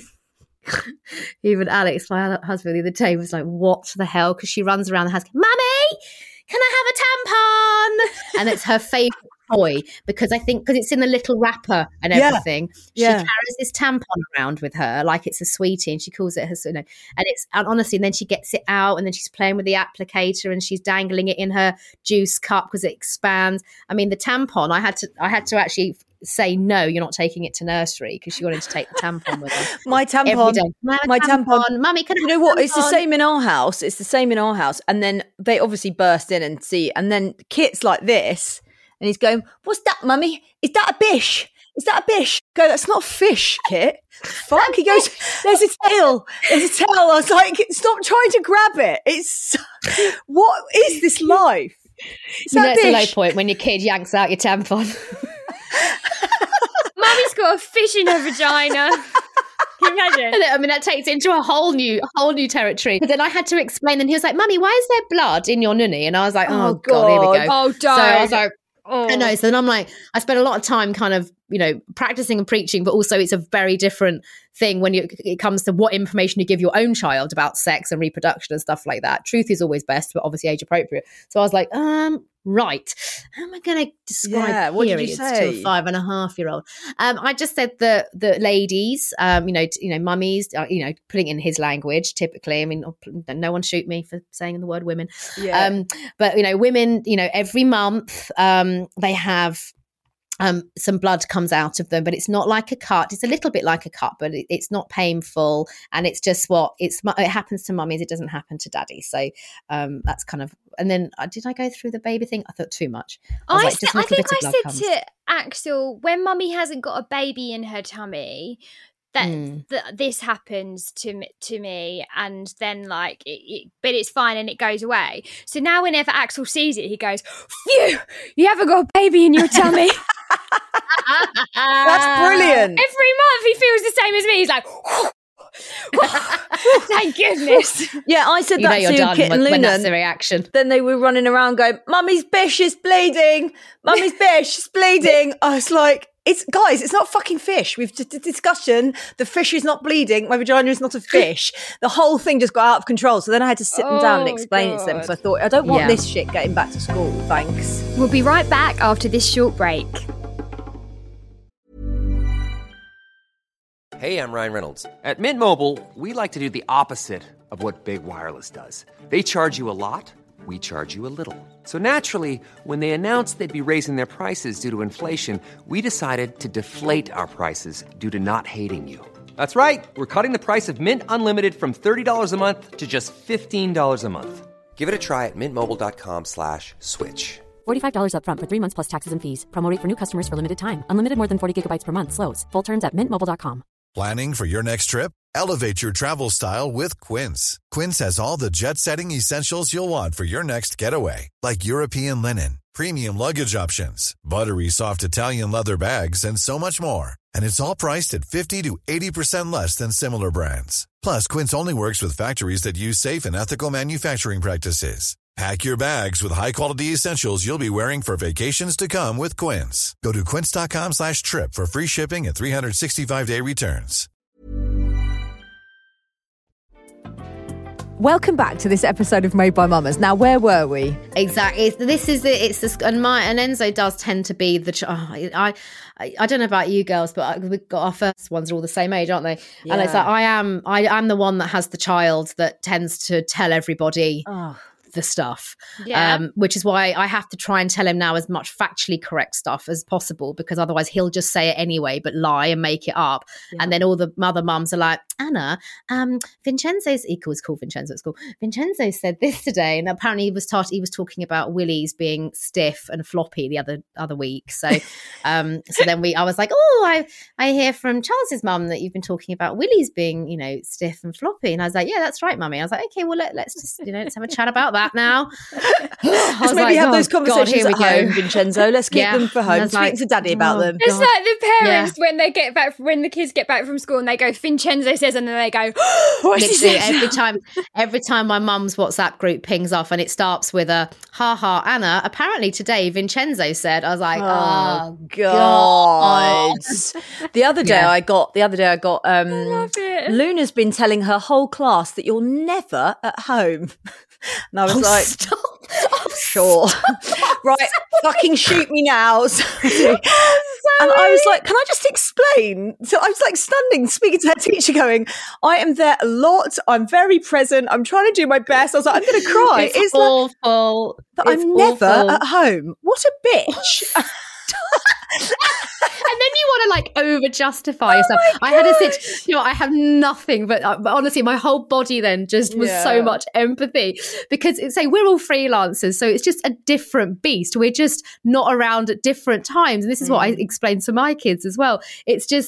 Even Alex, my husband, the other day was like, "What the hell?" Because she runs around the house, "Mummy, can I have a tampon?" And it's her favourite toy, because I think because it's in the little wrapper and
Yeah.
everything. She
Yeah.
carries this tampon around with her like it's a sweetie, and she calls it her, you know. And it's and honestly, and then she gets it out, and then she's playing with the applicator, and she's dangling it in her juice cup because it expands. I mean, the tampon, I had to, I had to actually say no, you're not taking it to nursery, because she wanted to take the tampon with her.
My
Every
tampon.
day. Can I have a
My tampon.
Mummy, can I
You know
have a
what? It's the
tampon?
same in our house. It's the same in our house. And then they obviously burst in and see. And then Kit's like this. And he's going, "What's that, Mummy? Is that a bish? Is that a bish?" Go, "That's not a fish, Kit." Fuck. He goes, "There's a tail. There's a tail." I was like, "Stop trying to grab it. It's what is this life?"
You know, it's a low point when your kid yanks out your tampon.
Mummy's got a fish in her vagina. Can you imagine?
I mean, that takes it into a whole new, whole new territory. But then I had to explain, and he was like, "Mummy, why is there blood in your nunny?" And I was like, "Oh, oh God, here we go."
Oh, don't.
So I was like, "Oh, I know." So then I'm like, I spent a lot of time kind of, you know, practicing and preaching, but also it's a very different thing when you, it comes to what information you give your own child about sex and reproduction and stuff like that. Truth is always best, but obviously age appropriate. So I was like, um, right, how am I going to describe
yeah, what
periods
did you say?
to a five and a half year old? Um, I just said that the ladies, um, you know, t- you know, mummies, uh, you know, putting it in his language. Typically, I mean, no one shoot me for saying the word women.
Yeah.
Um, but you know, women, you know, every month, um, they have. Um, some blood comes out of them, but it's not like a cut. It's a little bit like a cut, but it, it's not painful, and it's just what it's. It happens to mummies. It doesn't happen to daddy. So um, that's kind of. And then uh, did I go through the baby thing? I thought too much. I, was
I,
like,
said,
just a
I
little
think
bit of
I
blood
said
comes.
to Axel, when mummy hasn't got a baby in her tummy, that,
Mm.
that this happens to me, to me, and then like, it, it, but it's fine and it goes away. So now whenever Axel sees it, he goes, "Phew, you haven't got a baby in your tummy."
That's brilliant.
Every month he feels the same as me. He's like, thank goodness.
Yeah, I said
You know
that
you're
to
done
Kit and
when, when that's
Luna.
the reaction.
Then they were running around going, "Mummy's bish is bleeding. Mummy's bish is bleeding." I was like, "It's guys, it's not fucking fish. We've d- d- discussion. The fish is not bleeding. My vagina is not a fish." The whole thing just got out of control. So then I had to sit them down and
Oh,
explain it to them
God.
because I thought, I don't want
Yeah.
this shit getting back to school. Thanks.
We'll be right back after this short break.
Hey, I'm Ryan Reynolds. At Mint Mobile, we like to do the opposite of what Big Wireless does. They charge you a lot, we charge you a little. So naturally, when they announced they'd be raising their prices due to inflation, we decided to deflate our prices due to not hating you. That's right. We're cutting the price of Mint Unlimited from thirty dollars a month to just fifteen dollars a month. Give it a try at mintmobile.com slash switch.
forty-five dollars up front for three months plus taxes and fees. Promo rate for new customers for limited time. Unlimited more than forty gigabytes per month. Slows full terms at mint mobile dot com.
Planning for your next trip? Elevate your travel style with Quince. Quince has all the jet-setting essentials you'll want for your next getaway, like European linen, premium luggage options, buttery soft Italian leather bags, and so much more. And it's all priced at fifty to eighty percent less than similar brands. Plus, Quince only works with factories that use safe and ethical manufacturing practices. Pack your bags with high-quality essentials you'll be wearing for vacations to come with Quince. Go to quince.com slash trip for free shipping and three sixty-five day returns.
Welcome back to this episode of Made by Mamas. Now, where were we?
Exactly. It's, this is the, it's this, and my and Enzo does tend to be the. Oh, I, I I don't know about you girls, but I, we've got our first ones are all the same age, aren't they?
Yeah.
And it's like I am I am the one that has the child that tends to tell everybody.
Oh.
The stuff,
Yeah.
um, which is why I have to try and tell him now as much factually correct stuff as possible, because otherwise he'll just say it anyway, but lie and make it up.
Yeah.
And then all the mother mums are like, Anna, um, Vincenzo's, he was called Vincenzo at school. Vincenzo said this today, and apparently he was taught, he was talking about willies being stiff and floppy the other other week. So, um, so then we, I was like, oh, I I hear from Charles's mum that you've been talking about willies being, you know, stiff and floppy, and I was like, yeah, that's right, mummy. I was like, okay, well let, let's just, you know, let's have a chat about that now.
Let's maybe have those conversations at home, Vincenzo. Let's keep
Yeah.
them for
And I
home.
was
Speak
like,
to daddy about
oh,
them.
It's
God.
like the parents when they get back, when the kids get back from school and they go, Vincenzo says, and then they go, what's he
Literally
said?
every time, every time my mum's WhatsApp group pings off and it starts with a ha ha Anna. Apparently today Vincenzo said. I was like, oh,
God. The other day
Yeah.
I got the other day I got um
love it.
Luna's been telling her whole class that you're never at home. And I was
oh,
like,
stop.
sure. Right, fucking shoot me now. Sorry. And I was like, can I just explain? So I was like standing, speaking to her teacher going, I am there a lot. I'm very present. I'm trying to do my best. I was like, I'm going to cry.
It's,
It's like,
awful.
but
It's
I'm never
awful.
at home. What a bitch.
And then you want to like over justify yourself. I had a sit, you know, I have nothing, but, uh, but honestly, my whole body then just was
Yeah.
so much empathy because it's say we're all freelancers, so it's just a different beast. We're just not around at different times, and this is what I explain to my kids as well. It's just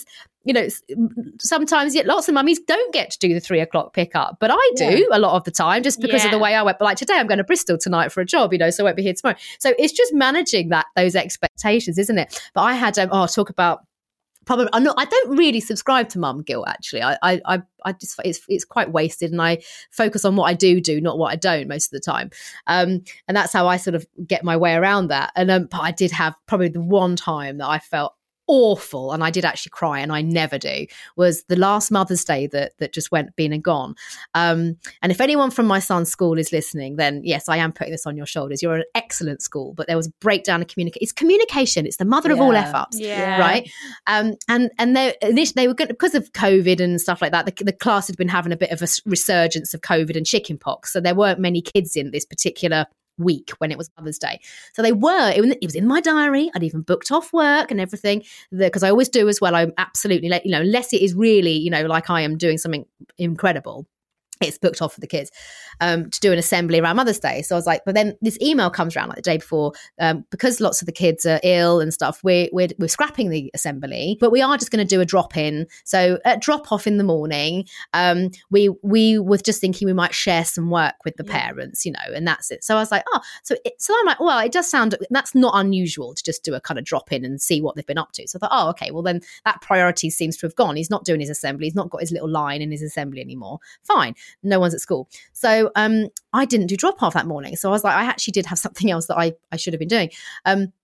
you know, sometimes yet lots of mummies don't get to do the three o'clock pickup, but I do yeah. a lot of the time just because yeah. of the way I went. But like today, I'm going to Bristol tonight for a job, you know, so I won't be here tomorrow. So it's just managing that those expectations, isn't it? But I had, um, oh, talk about. Probably, I'm not. I don't really subscribe to mum guilt. Actually, I, I, I just it's it's quite wasted, and I focus on what I do do, not what I don't most of the time. Um, and that's how I sort of get my way around that. And um, but I did have probably the one time that I felt awful, and I did actually cry, and I never do, was the last Mother's Day that that just went been and gone. Um, and if anyone from my son's school is listening, then yes, I am putting this on your shoulders. You're an excellent school, but there was a breakdown of communication. It's communication. It's the mother
yeah.
of all F ups,
yeah.
right? Um, and and they initially they were good because of COVID and stuff like that. The, the class had been having a bit of a resurgence of COVID and chickenpox, so there weren't many kids in this particular week when it was Mother's Day. So they were, it was in my diary. I'd even booked off work and everything because I always do as well. I'm absolutely, you know, unless it is really, you know, like I am doing something incredible, it's booked off for the kids um, to do an assembly around Mother's Day. So I was like, but then this email comes around like the day before um, because lots of the kids are ill and stuff. We're we're, we're scrapping the assembly, but we are just going to do a drop in. So at drop off in the morning, um, we we were just thinking we might share some work with the yeah. parents, you know, and that's it. So I was like, oh, so it, so I'm like, well, it does sound that's not unusual to just do a kind of drop in and see what they've been up to. So I thought, oh, okay, well then that priority seems to have gone. He's not doing his assembly. He's not got his little line in his assembly anymore. Fine. No one's at school. So um, I didn't do drop off that morning. So I was like, I actually did have something else that I, I should have been doing. Um,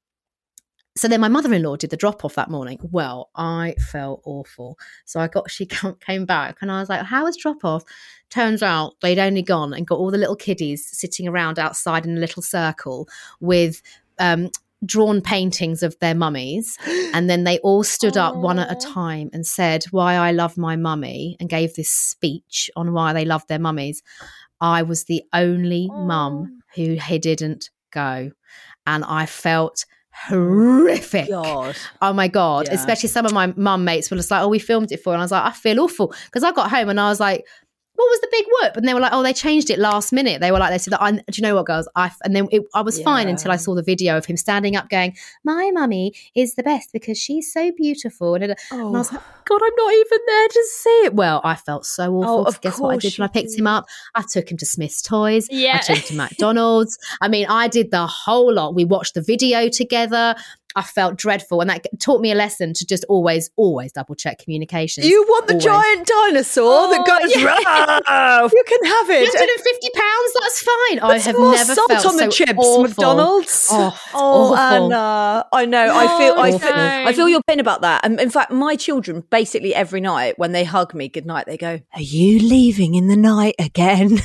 so then my mother-in-law did the drop off that morning. Well, I felt awful. So I got, she came back and I was like, how was drop off? Turns out they'd only gone and got all the little kiddies sitting around outside in a little circle with um, drawn paintings of their mummies, and then they all stood up one at a time and said why I love my mummy and gave this speech on why they loved their mummies. I was the only Aww. mum who he didn't go, and I felt horrific.
God.
Oh my God.
Yeah.
Especially some of my mum mates were just like, oh, we filmed it for you. And I was like, I feel awful because I got home and I was like, what was the big whoop? And they were like, oh, they changed it last minute. They were like, they said, I, do you know what, girls? I and then it, I was yeah. fine until I saw the video of him standing up going, my mummy is the best because she's so beautiful. And, oh. and I was like, God, I'm not even there to see it. Well, I felt so awful. Oh, guess what I did when I picked did. him up? I took him to Smith's Toys.
Yeah.
I took him to McDonald's. I mean, I did the whole lot. We watched the video together. I felt dreadful, and that taught me a lesson to just always, always double check communications.
You want the
always.
giant dinosaur oh, that goes,
yeah.
you can have it.
one hundred fifty pounds, that's fine.
That's
I have
more
never
salt
felt
on the
so
chips,
awful.
McDonald's.
Oh,
oh
awful.
Anna, I know.
No,
I feel, I feel,
no.
I feel your pain about that. And in fact, my children basically every night when they hug me goodnight, they go, "Are you leaving in the night again?"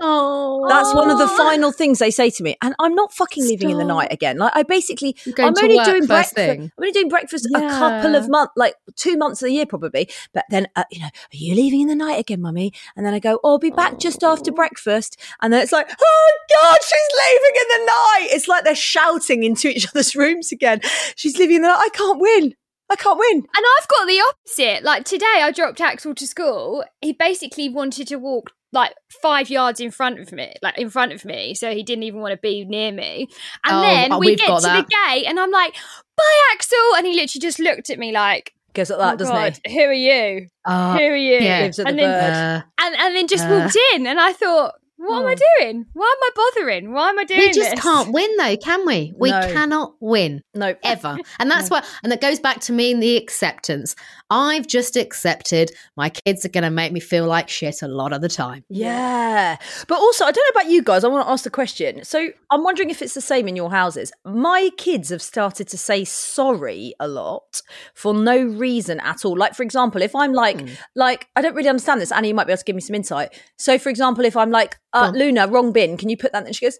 Oh,
that's one of the final things they say to me, and I'm not fucking Stop. leaving in the night again. Like I basically, I'm only doing breakfast. Thing. I'm only doing breakfast yeah. a couple of months, like two months of the year probably. But then, uh, you know, are you leaving in the night again, mummy? And then I go, oh, I'll be back oh. just after breakfast. And then it's like, oh God, she's leaving in the night. It's like they're shouting into each other's rooms again. She's leaving in the night. I can't win. I can't win.
And I've got the opposite. Like today I dropped Axel to school. He basically wanted to walk like five yards in front of me, like in front of me. So he didn't even want to be near me. And
oh,
then
oh,
we get to
that.
the gate and I'm like, bye Axel. And he literally just looked at me like,
goes like that,
oh,
doesn't
God,
he?
Who are you?
Uh,
who are you?
Yeah.
Gives her the
and, then,
bird.
and, and then just
uh,
walked in and I thought, what am I doing? Why am I bothering? Why am I doing
this? We just
this?
can't win though, can we? We
no.
cannot win.
No.
Ever. And that's no. what, and that goes back to me in the acceptance. I've just accepted my kids are going to make me feel like shit a lot of the time.
Yeah. But also, I don't know about you guys. I want to ask the question. So I'm wondering if it's the same in your houses. My kids have started to say sorry a lot for no reason at all. Like, for example, if I'm like, mm. like, I don't really understand this. Annie, you might be able to give me some insight. So, for example, if I'm like, uh, Luna, wrong bin, can you put that in? And she goes,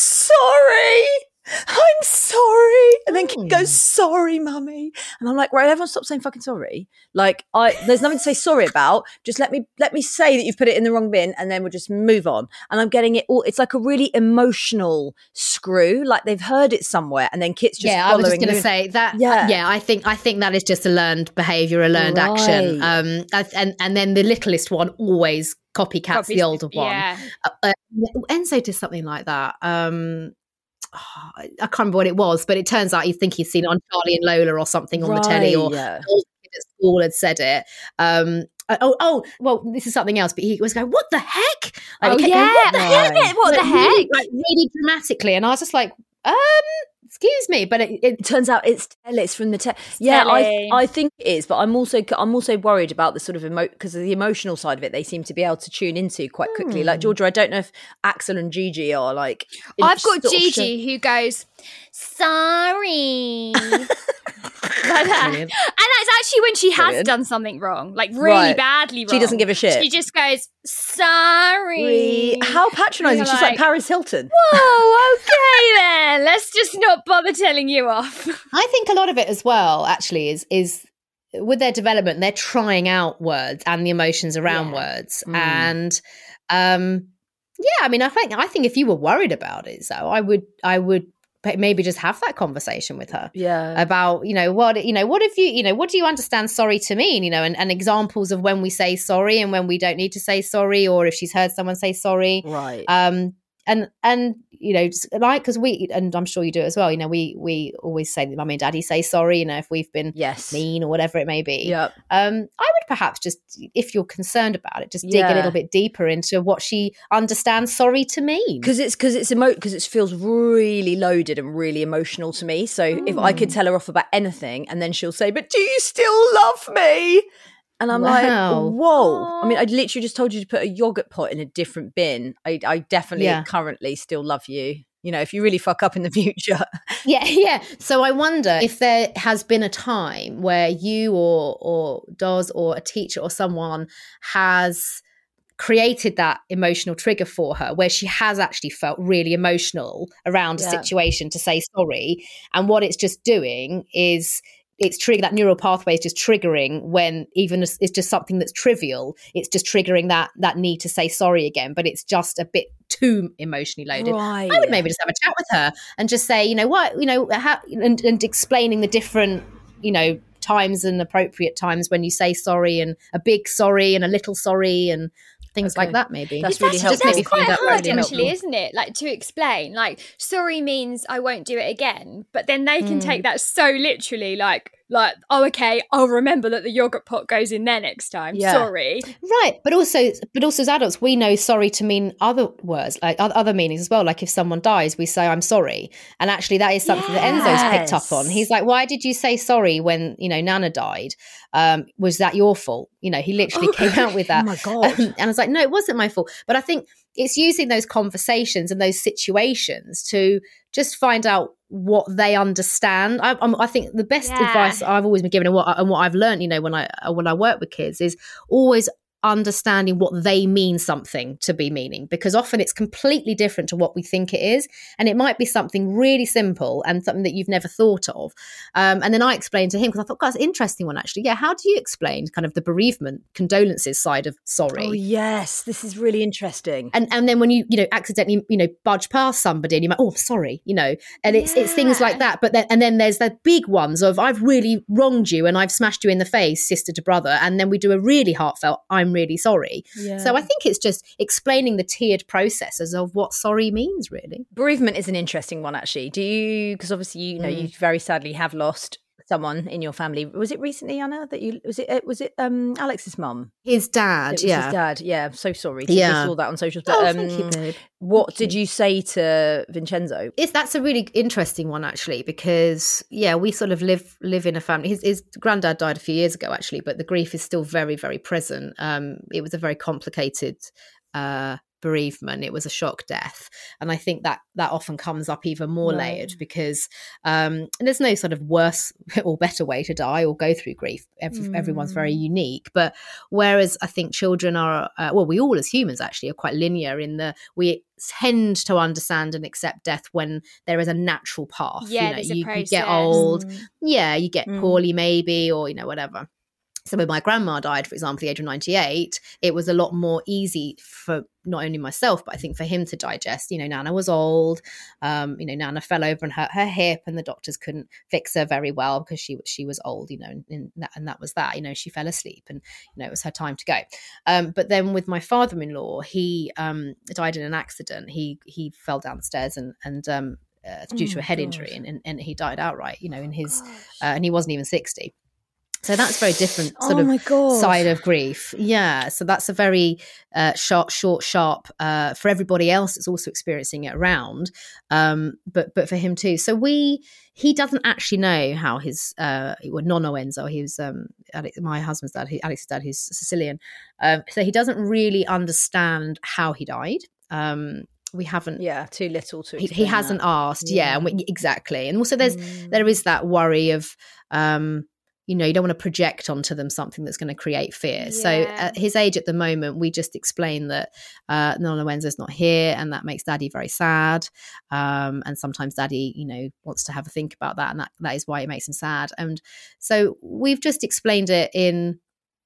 sorry. I'm sorry. And then Kit goes, sorry, mummy. And I'm like, right, everyone stop saying fucking sorry. Like, I there's nothing to say sorry about. Just let me let me say that you've put it in the wrong bin and then we'll just move on. And I'm getting it all. It's like a really emotional screw. Like they've heard it somewhere and then Kit's just
yeah,
following.
I was just going to say that. Yeah. yeah, I think I think that is just a learned behaviour, a learned right. action. Um, and, and then the littlest one always copycats Copies, the older one.
Yeah.
Uh, Enzo did something like that. Um, Oh, I can't remember what it was, but it turns out you think he's seen it on Charlie and Lola or something on right, the telly, or
yeah.
at school had said it. Um, oh, oh, well, this is something else. But he was going, "What the heck?" Like,
oh
he kept
yeah,
going, what the heck?
what
Like,
the heck?
Really, like really dramatically, and I was just like, um. Excuse me, but it, it,
it turns out it's telly. It's from the te- yeah.
telly.
I I think it is, but I'm also I'm also worried about the sort of emo because of the emotional side of it. They seem to be able to tune into quite quickly.
Hmm.
Like Georgia, I don't know if Axel and Gigi are like.
I've got
sort of
Gigi who goes, sorry. Like that.
Brilliant.
And that's actually when she has
Brilliant.
done something wrong, like really
Right.
badly wrong.
She doesn't give a shit.
She just goes, sorry.
How patronising!
And
She's
you're
like Paris Hilton.
Whoa, okay then. Let's just not bother telling you off.
I think a lot of it as well, actually, is is with their development, they're trying out words and the emotions around
Yeah.
words,
Mm.
and um, yeah, I mean, I think I think if you were worried about it, so I would I would maybe just have that conversation with her.
Yeah.
About, you know, what, you know, what if you, you know, what do you understand sorry to mean, you know, and, and examples of when we say sorry and when we don't need to say sorry, or if she's heard someone say sorry.
Right.
Um, and, and, you know, just like, cause we, and I'm sure you do it as well, you know, we, we always say that mummy and daddy say sorry, you know, if we've been
Yes.
mean or whatever it may be.
Yep.
Um, I would perhaps just, if you're concerned about it, just dig
Yeah.
a little bit deeper into what she understands sorry to mean.
Because it's because it's emo because it feels really loaded and really emotional to me. So if I could tell her off about anything, and then she'll say, "But do you still love me?" And I'm
Wow.
like, "Whoa!" I mean, I literally just told you to put a yogurt pot in a different bin. I, I definitely
Yeah.
currently still love you. You know, if you really fuck up in the future,
Yeah, yeah. So I wonder if there has been a time where you or or Doz or a teacher or someone has created that emotional trigger for her, where she has actually felt really emotional around
Yeah.
a situation to say sorry, and what it's just doing is it's triggering that neural pathway is just triggering when even as- it's just something that's trivial, it's just triggering that that need to say sorry again, but it's just a bit too emotionally loaded.
Right.
I would maybe just have a chat with her and just say, you know what, you know, how, and, and explaining the different, you know, times and appropriate times when you say sorry, and a big sorry and a little sorry and things
Okay.
like that. Maybe
That's
It's
really
actually just
helpful.
maybe
That's quite
find out
hard,
really
actually,
helpful.
isn't it? Like to explain, like sorry means I won't do it again, but then they can take that so literally, like, like oh, okay, I'll remember that the yogurt pot goes in there next time.
Yeah.
Sorry.
Right, but also, but also as adults, we know sorry to mean other words, like oth- other meanings as well. Like if someone dies, we say "I'm sorry," and actually that is something that Enzo's picked up on.
Yes.
He's like, "Why did you say sorry when you know Nana died? Um, was that your fault?" You know, he literally came out with that.
Oh my God.
and I was like, "No, it wasn't my fault." But I think it's using those conversations and those situations to just find out what they understand. I, I'm, I think the best
Yeah.
advice I've always been given, and what and what I've learned, you know, when I when I work with kids, is always understanding what they mean something to be meaning, because often it's completely different to what we think it is, and it might be something really simple and something that you've never thought of. Um, and then I explained to him, because I thought, God, that's an interesting one actually. Yeah, how do you explain kind of the bereavement condolences side of sorry?
oh yes, this is really interesting.
And and then when you you know accidentally you know budge past somebody and you're like, oh, I'm sorry, you know, and it's it's things like that. But then and then there's the big ones of I've really wronged you and I've smashed you in the face, sister to brother, and then we do a really heartfelt I'm really sorry.
Yeah.
So I think it's just explaining the tiered processes of what sorry means, really.
Bereavement is an interesting one, actually. Do you? Because obviously, you know, you very sadly have lost someone in your family. Was it recently, Anna? That you was it? uh, Was it um Alex's mum?
His dad,
It was
yeah.
his dad. Yeah. So sorry. To
Yeah.
saw that on socials. But
Oh,
um,
thank you, babe.
what
Thank
did
you.
you say to Vincenzo?
It's, that's a really interesting one, actually, because yeah, we sort of live live in a family. His, his granddad died a few years ago, actually, but the grief is still very, very present. Um, it was a very complicated uh, bereavement. It was a shock death, and I think that that often comes up even more
Right.
layered because um, and there's no sort of worse or better way to die or go through grief. Every, Everyone's very unique, but whereas I think children are, uh, well, we all as humans actually are quite linear in the we tend to understand and accept death when there is a natural path.
Yeah,
you know,
there's a
you, you
process.
get old,
Mm.
yeah, you get
Mm.
poorly maybe, or you know whatever. So when my grandma died, for example, at the age of ninety-eight, it was a lot more easy for not only myself, but I think for him to digest. You know, Nana was old. Um, you know, Nana fell over and hurt her hip, and the doctors couldn't fix her very well because she she was old. You know, and, and that and that was that. You know, she fell asleep, and you know it was her time to go. Um, but then with my father-in-law, he um, died in an accident. He he fell down the stairs and and um, uh, due
Oh
to a
my
head
God.
injury, and, and and he died outright. You know, in his uh, and he wasn't even sixty. So that's very different sort
Oh
of
my God.
side of grief. Yeah. So that's a very uh, sharp, short, sharp uh, for everybody else that's also experiencing it around, um, but but for him too. So we, he doesn't actually know how his, uh, well, Nonno Enzo, he was um, Alex, my husband's dad, he, Alex's dad, who's Sicilian. Um, so he doesn't really understand how he died. Um, we haven't
yeah too little to
he, he hasn't
that.
asked yeah, yeah and we, exactly and also there's mm. there is that worry of um you know you don't want to project onto them something that's going to create fear. Yeah. So at his age at the moment we just explain that uh Nonno Enzo's not here and that makes Daddy very sad, um and sometimes Daddy you know wants to have a think about that and that that is why it makes him sad. And so we've just explained it in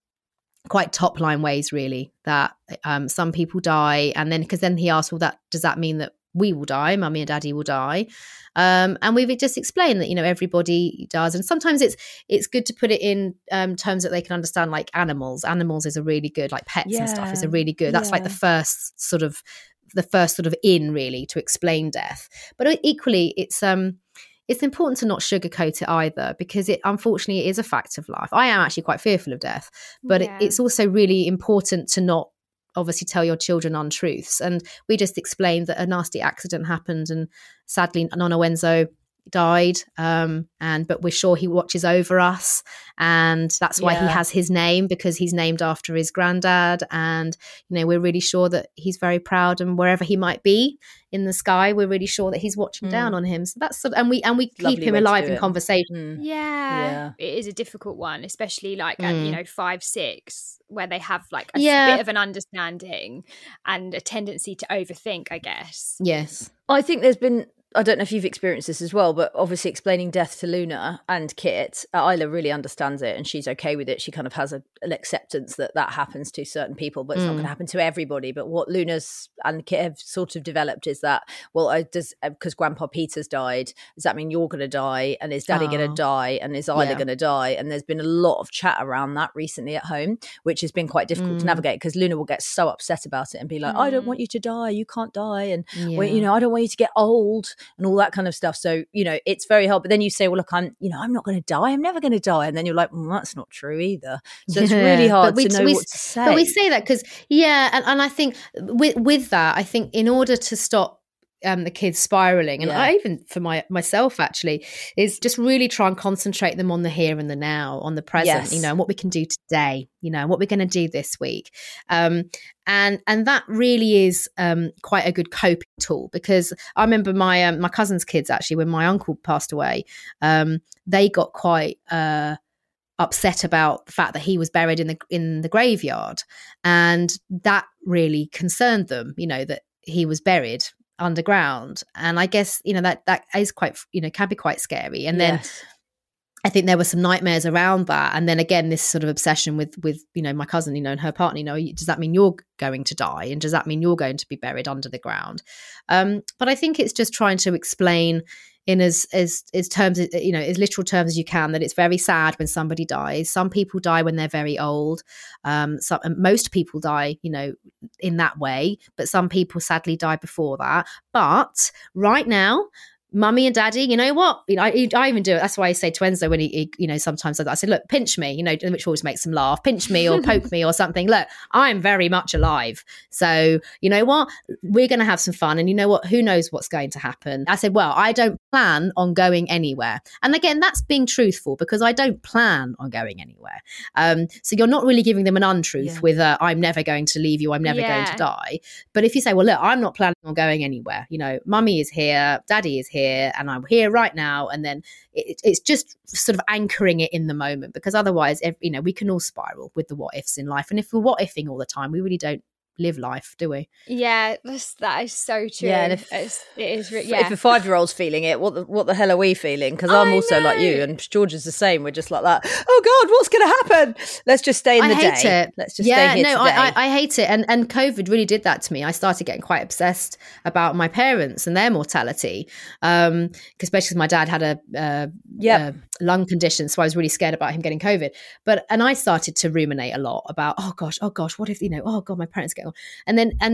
quite top line ways really, that um some people die, and then because then he asked, well that does that mean that we will die, Mummy and Daddy will die, um and we've just explained that you know everybody does. And sometimes it's it's good to put it in um terms that they can understand, like animals animals is a really good, like pets yeah. and stuff is a really good that's yeah. like the first sort of the first sort of in really to explain death. But equally it's um it's important to not sugarcoat it either, because it unfortunately is a fact of life. I am actually quite fearful of death, but yeah. it, it's also really important to not obviously tell your children untruths. And we just explained that a nasty accident happened and sadly Nonno Enzo died, um and but we're sure he watches over us, and that's why yeah. he has his name, because he's named after his granddad. And you know we're really sure that he's very proud, and wherever he might be in the sky we're really sure that he's watching mm. down on him. So that's sort of, and we and we keep him alive in it. conversation.
mm. yeah. yeah it is a difficult one, especially like mm. at you know five six where they have like a yeah. bit of an understanding and a tendency to overthink, I guess.
Yes,
I think there's been, I don't know if you've experienced this as well, but obviously explaining death to Luna and Kit, uh, Isla really understands it and she's okay with it. She kind of has a, an acceptance that that happens to certain people, but it's mm. not going to happen to everybody. But what Luna's and Kit have sort of developed is that, well, I, does because Grandpa Peter's died, does that mean you're going to die? And is Daddy oh. going to die? And is Isla yeah. going to die? And there's been a lot of chat around that recently at home, which has been quite difficult mm. to navigate, because Luna will get so upset about it and be like, mm. I don't want you to die. You can't die. And, yeah. well, you know, I don't want you to get old. And all that kind of stuff. So, you know, it's very hard. But then you say, well, look, I'm, you know, I'm not going to die. I'm never going to die. And then you're like, well, that's not true either. So it's really hard we, to know
we,
what to say.
But we say that because, yeah. And, and I think with, with that, I think in order to stop um, the kids spiraling, and yeah. I even for my myself actually, is just really try and concentrate them on the here and the now, on the present, yes. you know, and what we can do today, you know, and what we're going to do this week. Um, and and that really is um, quite a good coping tool, because I remember my um, my cousin's kids actually, when my uncle passed away, um, they got quite uh, upset about the fact that he was buried in the in the graveyard, and that really concerned them, you know, that he was buried underground. And I guess, you know, that that is quite, you know, can be quite scary. And then yes. I think there were some nightmares around that. And then again, this sort of obsession with, with, you know, my cousin, you know, and her partner, you know, does that mean you're going to die? And does that mean you're going to be buried under the ground? Um, but I think it's just trying to explain in as, as, as terms, you know, as literal terms as you can, that it's very sad when somebody dies. Some people die when they're very old. Um, some, most people die, you know, in that way, but some people sadly die before that. But right now, Mummy and Daddy, you know what? You know, I, I even do it. That's why I say to Enzo when he, he you know, sometimes I say, look, pinch me, you know, which always makes him laugh. Pinch me or poke me or something. Look, I'm very much alive. So, you know what? We're going to have some fun. And you know what? Who knows what's going to happen? I said, well, I don't plan on going anywhere. And again, that's being truthful, because I don't plan on going anywhere. Um, so you're not really giving them an untruth yeah. with, uh, I'm never going to leave you. I'm never yeah. going to die. But if you say, well, look, I'm not planning on going anywhere. You know, Mummy is here, Daddy is here. Here, and I'm here right now, and then it, it's just sort of anchoring it in the moment, because otherwise, you know, we can all spiral with the what ifs in life, and if we're what ifing all the time, we really don't live life, do we?
Yeah, that's, that is so true.
Yeah, and if,
it's, it is. Re- yeah.
If a five-year-old's feeling it, what the, what the hell are we feeling? Because I'm I also know. like you, and George is the same. We're just like that. Oh God, what's going to happen? Let's just stay in the
I hate
day.
It.
Let's just
yeah,
stay here
no,
today.
I, I, I hate it, and and COVID really did that to me. I started getting quite obsessed about my parents and their mortality, um, especially because my dad had a, uh, yep. a lung condition, so I was really scared about him getting COVID. But and I started to ruminate a lot about, oh gosh, oh gosh, what if, you know, oh God, my parents get on, and then and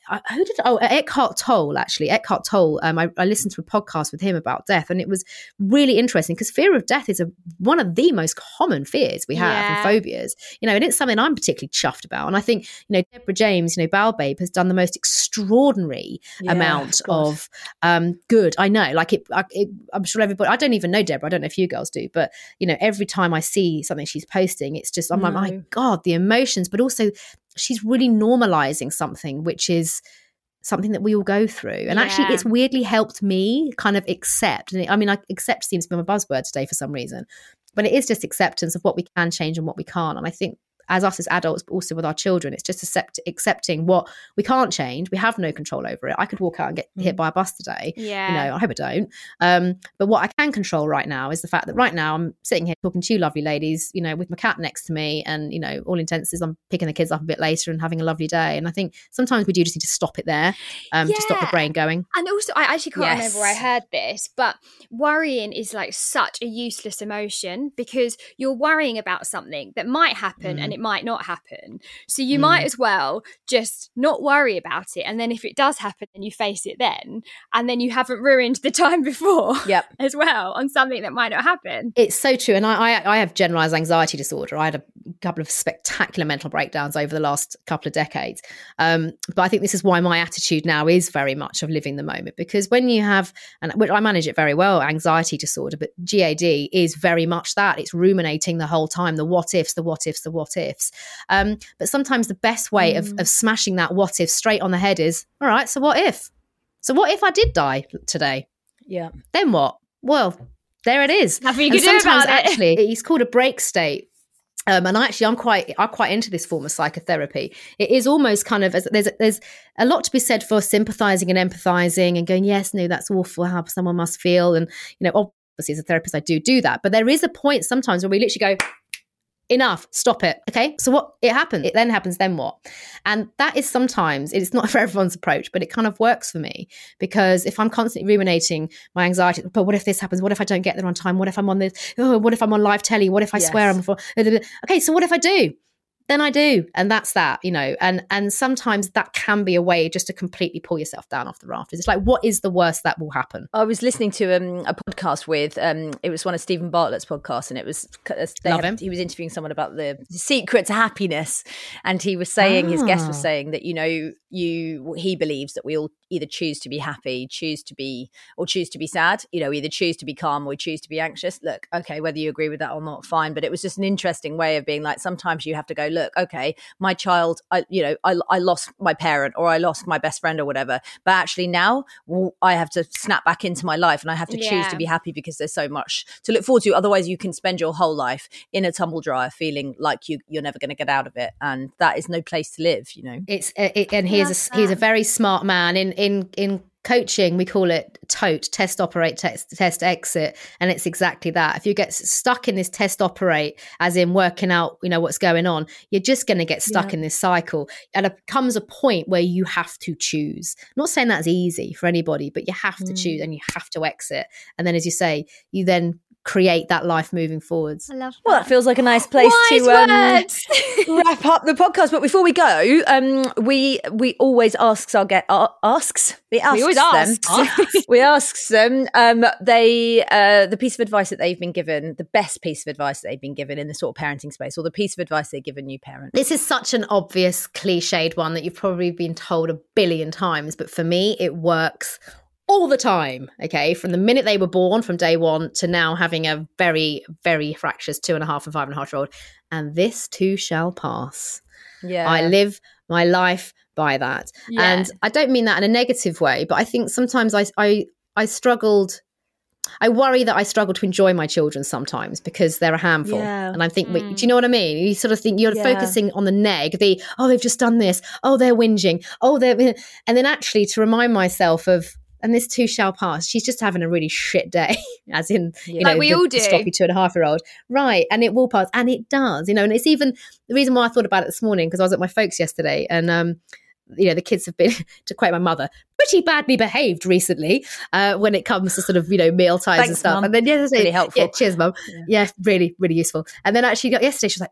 I, who did oh Eckhart Tolle actually Eckhart Tolle um I, I listened to a podcast with him about death, and it was really interesting because fear of death is a one of the most common fears we have
Yeah.
and phobias, you know, and it's something I'm particularly chuffed about. And I think, you know, Deborah James, you know, Balbabe has done the most extraordinary
Yeah,
amount
God.
of um good. I know, like it, I, it I'm sure everybody, I don't even know Deborah, I don't know if you girls do, but you know, every time I see something she's posting, it's just I'm like, my God, the emotions, but also she's really normalizing something which is something that we all go through. And actually
Yeah.
it's weirdly helped me kind of accept. And it, I mean, like accept seems to be my buzzword today for some reason, but it is just acceptance of what we can change and what we can't. And I think as us as adults, but also with our children, it's just accept, accepting what we can't change. We have no control over it. I could walk out and get mm. hit by a bus today.
Yeah.
You know, I hope I don't. Um, but what I can control right now is the fact that right now I'm sitting here talking to you lovely ladies, you know, with my cat next to me, and, you know, all intents is I'm picking the kids up a bit later and having a lovely day. And I think sometimes we do just need to stop it there, um,
Yeah.
to stop the brain going.
And also, I actually can't
Yes.
remember where I heard this, but worrying is like such a useless emotion because you're worrying about something that might happen
Mm.
and it might not happen. So you might as well just not worry about it. And then if it does happen, then you face it then. And then you haven't ruined the time before
Yep.
as well on something that might not happen.
It's so true. And I, I, I have generalized anxiety disorder. I had a couple of spectacular mental breakdowns over the last couple of decades. Um, but I think this is why my attitude now is very much of living the moment, because when you have, and I manage it very well, anxiety disorder, but G A D is very much that. It's ruminating the whole time, the what ifs, the what ifs, the what ifs. Um, but sometimes the best way mm. of, of smashing that what if straight on the head is, all right, so what if? So what if I did die today?
Yeah.
Then what? Well, there it is.
Nothing you
and
can do
sometimes
about it.
actually, it's called a break state. Um, and actually, I'm quite, I'm quite into this form of psychotherapy. It is almost kind of, as there's, there's a lot to be said for sympathizing and empathizing and going, yes, no, that's awful how someone must feel. And, you know, obviously as a therapist, I do do that. But there is a point sometimes where we literally go, enough, stop it. Okay. So what it happens, it then happens, then what? And that is sometimes, it's not for everyone's approach, but it kind of works for me, because if I'm constantly ruminating my anxiety, but what if this happens? What if I don't get there on time? What if I'm on this? Oh, what if I'm on live telly? What if I
Yes.
swear I'm before? Okay. So what if I do? Then I do. And that's that, you know, and, and sometimes that can be a way just to completely pull yourself down off the rafters. It's like, what is the worst that will happen?
I was listening to um, a podcast with, um, it was one of Stephen Bartlett's podcasts, and it was, they
Love
had,
him.
he was interviewing someone about the secret to happiness. And he was saying, his guest was
Ah.
saying that, you know, you, he believes that we all either choose to be happy, choose to be, or choose to be sad, you know, either choose to be calm or choose to be anxious. Look, okay, whether you agree with that or not, fine. But it was just an interesting way of being like, sometimes you have to go, look, okay, my child, I, you know, I, I lost my parent or I lost my best friend or whatever. But actually now well, I have to snap back into my life and I have to choose
Yeah.
to be happy because there's so much to look forward to. Otherwise you can spend your whole life in a tumble dryer feeling like you, you're never going to get out of it. And that is no place to live, you know.
It's, uh, it, and he's a, he's a very smart man in, in, in, coaching, we call it TOTE, test, operate, test, test, exit. And it's exactly that. If you get stuck in this test, operate, as in working out, you know, what's going on, you're just going to get stuck yeah. in this cycle. And it comes a point where you have to choose. I'm not saying that's easy for anybody, but you have to mm. choose and you have to exit. And then, as you say, you then create that life moving forwards.
I love that.
Well, that feels like a nice place
Wise
to um, wrap up the podcast. But before we go, um, we we always asks our get uh, asks we asks
we always
them
ask.
we asks them um, they uh, the piece of advice that they've been given, the best piece of advice that they've been given in the sort of parenting space, or the piece of advice they give a new parent.
This is such an obvious cliched one that you've probably been told a billion times, but for me, it works all the time, okay, from the minute they were born, from day one to now having a very, very fractious two and a half and five and a half year old. And this too shall pass.
Yeah,
I live my life by that.
Yeah.
And I don't mean that in a negative way, but I think sometimes I, I, I struggled, I worry that I struggle to enjoy my children sometimes because they're a handful.
Yeah.
And I think,
Mm.
wait, do you know what I mean? You sort of think you're
Yeah.
focusing on the neg, the, oh, they've just done this. Oh, they're whinging. Oh, they're, and then actually to remind myself of, and this too shall pass. She's just having a really shit day, as in, you
Like
know,
we
the,
all do.
the stroppy two and a half year old. Right. And it will pass. And it does, you know, and it's even the reason why I thought about it this morning, because I was at my folks yesterday and, um, you know, the kids have been, to quote my mother, pretty badly behaved recently uh, when it comes to sort of, you know, meal times
Thanks,
and stuff.
Mum.
And then yesterday,
Really helpful.
yeah, cheers, Mum. Yeah. yeah, really, really useful. And then actually yesterday, she was like, oh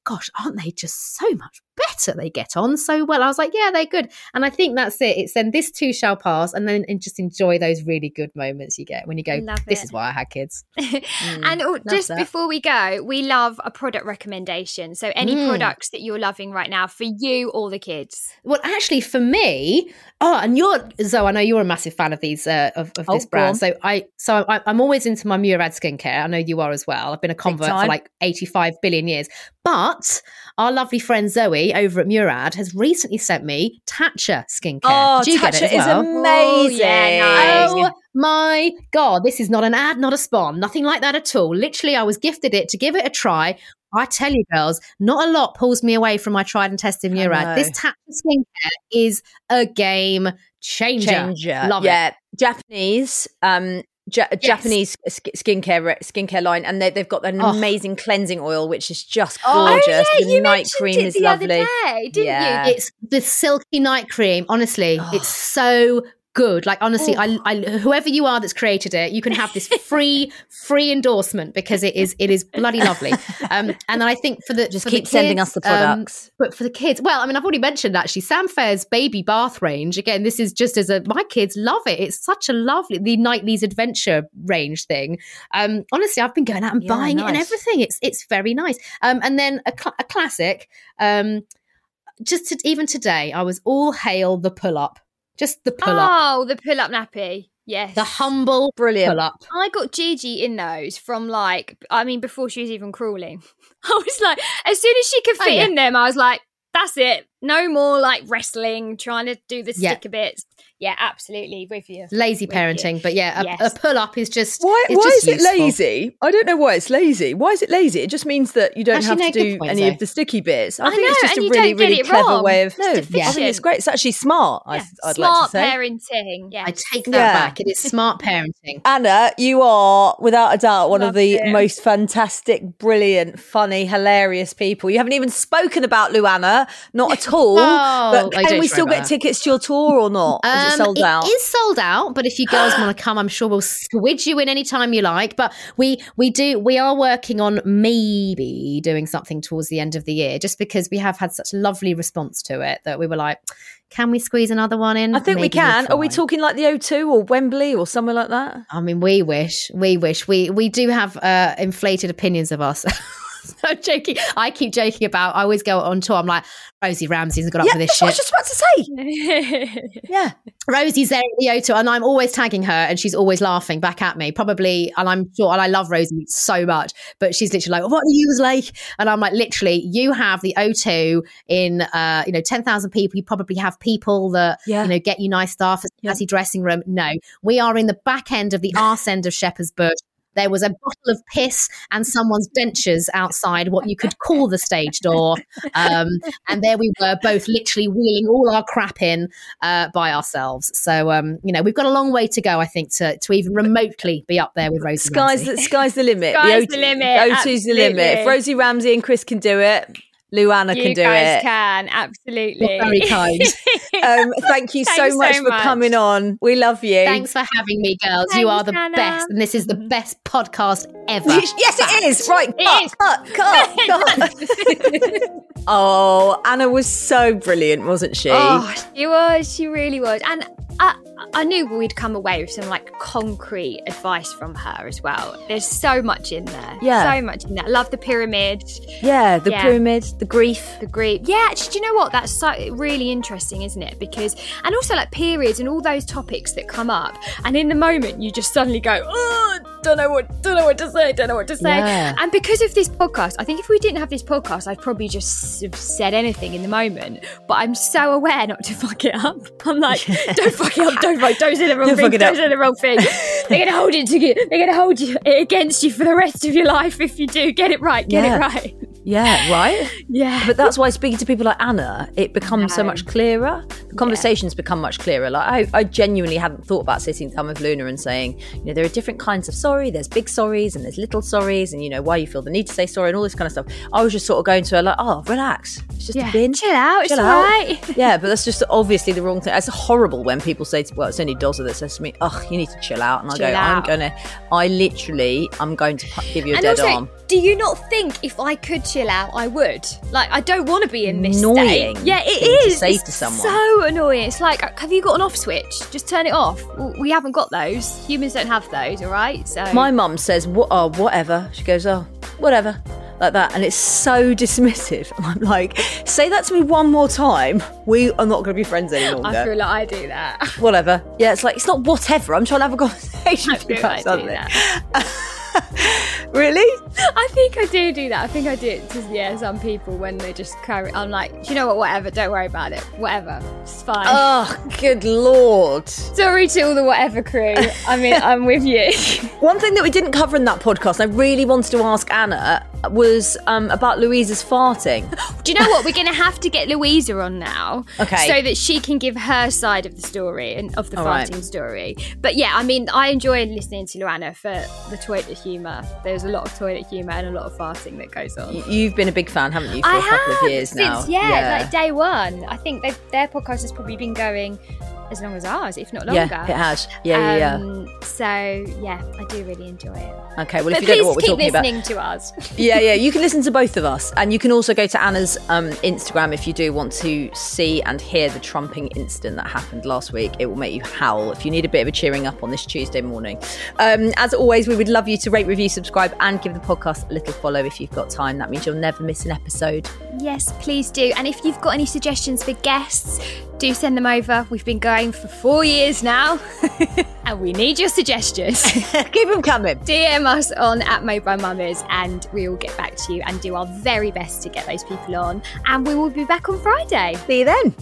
gosh, aren't they just so much better? They get on so well. I was like, yeah, they're good. And I think that's it. It's then this too shall pass, and then and just enjoy those really good moments you get when you go,
Love
this
it.
is why I had kids.
Mm, and oh, just that. Before we go, we love a product recommendation. So any mm. products that you're loving right now for you or the kids?
Well, actually for me, oh, and you're, Zoe, I know you're a massive fan of these, uh, of, of this oh, brand. So I, so I, I'm always into my Murad skincare. I know you are as well. I've been a convert for like eighty-five billion years. But our lovely friend Zoe over at Murad has recently sent me Tatcha skincare.
Oh,
Did you
Tatcha
get it as well?
is amazing.
Oh, yeah, nice.
Oh my God, this is not an ad, not a spawn, nothing like that at all. Literally, I was gifted it to give it a try. I tell you, girls, not a lot pulls me away from my tried and tested Murad. This Tatcha skincare is a game changer.
Changer.
Love
yeah.
it.
Japanese, um, Ja- yes. Japanese sk- skincare skincare line, and they, they've got an oh. amazing cleansing oil, which is just gorgeous.
Oh, yeah,
the
you
night cream
it
is
the
lovely.
Other day, didn't
yeah.
you?
It's the silky night cream. Honestly, oh. it's so good. Like honestly, I, I, whoever you are that's created it, you can have this free, free endorsement because it is, it is bloody lovely. Um, and then I think for the
just
for
keep
the kids,
sending us the products.
Um, but for the kids, well, I mean, I've already mentioned actually Sam Fair's baby bath range. Again, this is just as a my kids love it. It's such a lovely the Nightly's adventure range thing. Um, honestly, I've been going out and
yeah,
buying
nice.
it and everything. It's it's very nice. Um, and then a, cl- a classic. Um, just to, even today, I was all hail the pull up. Just the pull up.
Oh, the pull up nappy. Yes.
The humble
brilliant
pull up.
I got Gigi in those from like, I mean, before she was even crawling. I was like, as soon as she could fit oh, yeah. in them, I was like, that's it. No more like wrestling, trying to do the sticker yeah. bits. Yeah, absolutely. With you.
Lazy
with
parenting.
you.
But yeah, a,
yes.
a pull up is just.
Why,
it's
why
just
is
useful.
it lazy? I don't know why it's lazy. Why is it lazy? It just means that you don't
Actually,
have
no,
to do
point,
any
though.
of the sticky bits. I,
I
think
know,
it's just
and
a
you
really,
don't get
really
it
clever
wrong.
way of.
No,
yeah.
I think it's great. It's actually smart.
Yeah.
I, I'd
smart
like to say.
parenting. Yeah,
I take that
yeah.
back. It is smart parenting.
Anna, you are without a doubt one
Love
of the
it.
most fantastic, brilliant, funny, hilarious people. You haven't even spoken about Luana, not at all.
Oh,
but
I
can
don't
we
try
still
about
get
that.
tickets to your tour or not?
Um,
Is it sold out?
It is sold out, but if you girls want to come, I'm sure we'll squidge you in anytime you like. But we we do we are working on maybe doing something towards the end of the year, just because we have had such lovely response to it that we were like, can we squeeze another one in?
I think
Maybe
we can.
we'll
Are we talking like the O two or Wembley or somewhere like that?
I mean, we wish, we wish. We we do have uh, inflated opinions of us. I'm joking. I keep joking about, I always go on tour. I'm like, Rosie Ramsey's got up
yeah,
for this
that's
shit.
what I was just about to say. yeah.
Rosie's there at the O two and I'm always tagging her and she's always laughing back at me. Probably, and I'm sure, and I love Rosie so much, but she's literally like, what are you like? And I'm like, literally, you have the O two in, uh, you know, ten thousand people. You probably have people that,
yeah.
you know, get you nice stuff, a fancy yeah. dressing room. No, we are in the back end of the arse end of Shepherd's Bush. There was a bottle of piss and someone's dentures outside what you could call the stage door. Um, and there we were, both literally wheeling all our crap in uh, by ourselves. So, um, you know, we've got a long way to go, I think, to, to even remotely be up there with Rosie
Sky's
Ramsey.
the, sky's the limit.
Sky's
the,
the limit.
O two's the limit. If Rosie Ramsey and Chris can do it, Luana
you
can do
guys
it.
can, absolutely.
You're very kind.
um, thank you so much
so
for
much.
coming on. We love you.
Thanks for having me, girls.
Thanks,
you are the
Anna.
best. And this is the best podcast ever.
Yes, it is. Right.
It
cut,
is.
cut, cut, cut. Oh, Anna was so brilliant, wasn't she?
Oh, she was. She really was. And I, I knew we'd come away with some like concrete advice from her as well. There's so much in there.
Yeah.
So much in there. Love the pyramid.
Yeah, the
Yeah.
pyramid, the grief.
The grief. Yeah, actually, do you know what? That's so really interesting, isn't it? Because, and also like periods and all those topics that come up. And in the moment, you just suddenly go, oh, don't know what, don't know what to say, don't know what to say.
Yeah.
And because of this podcast, I think if we didn't have this podcast, I'd probably just have said anything in the moment. But I'm so aware not to fuck it up. I'm like, don't fuck it up, don't fuck, don't say the wrong
Don't
thing,
fuck it
don't
up.
say the wrong thing. They're gonna hold it to you. They're gonna hold you, it against you for the rest of your life if you do. Get it right. Get
Yeah.
it right.
Yeah, right?
Yeah.
But that's why speaking to people like Anna, it becomes so
No.
much clearer. The conversations become much clearer. Like I, I genuinely hadn't thought about sitting down with Luna and saying, you know, there are different kinds of sorry. There's big sorries and there's little sorries, and you know why you feel the need to say sorry and all this kind of stuff. I was just sort of going to her like, oh, relax. It's just
Yeah.
a bin.
Chill out.
Chill
It's
out.
all right.
Yeah, but that's just obviously the wrong thing. It's horrible when people say, to, well, it's only Dozza that says to me, oh, you need to chill out. And I
Chill
go, I'm
out.
going to, I literally, I'm going to pu- give you a
And
dead
also,
arm.
do you not think if I could chill out, I would. Like, I don't want to be in this
Annoying
state. Yeah, it
thing to
is.
say
it's
to someone.
so annoying. It's like, have you got an off switch? Just turn it off. Well, we haven't got those. Humans don't have those, all right? So
My mum says, "What? Oh, whatever." She goes, "Oh, whatever." Like that, and it's so dismissive. And I'm like, say that to me one more time, we are not going to be friends any longer.
I feel like I do that.
Whatever. Yeah, it's like, it's not whatever. I'm trying to have a conversation
I
with you
feel
about
like I do
something.
that.
Really?
I think I do do that. I think I do it to, yeah, some people when they just carry, I'm like, do you know what, whatever, don't worry about it. Whatever, it's fine.
Oh, good Lord.
Sorry to all the whatever crew. I mean, I'm with you.
One thing that we didn't cover in that podcast, I really wanted to ask Anna, was um, about Louisa's farting.
Do you know what? We're going to have to get Louisa on now.
Okay.
So that she can give her side of the story and of the
All
farting
right.
story. But yeah, I mean, I enjoyed listening to Luana for the toilet humour. There's a lot of toilet humour and a lot of farting that goes on.
Y- You've been a big fan, haven't you, for
I
a couple
have,
of years
since,
now?
Yeah, like day one. I think they've- their podcast has probably been going as long as ours, if not longer.
Yeah, it has. Yeah, yeah,
um, yeah. So, yeah, I do really enjoy it.
yeah. Okay, well,
But
if you don't know what we're
please keep
talking about...
listening to us.
yeah, yeah, you can listen to both of us. And you can also go to Anna's um, Instagram if you do want to see and hear the trumping incident that happened last week. It will make you howl if you need a bit of a cheering up on this Tuesday morning. Um, as always, we would love you to rate, review, subscribe and give the podcast a little follow if you've got time. That means you'll never miss an episode.
Yes, please do. And if you've got any suggestions for guests, do send them over. We've been going for four years now and we need your suggestions.
Keep them coming.
D M us on at Made by Mummies and we will get back to you and do our very best to get those people on. And we will be back on Friday.
See you then.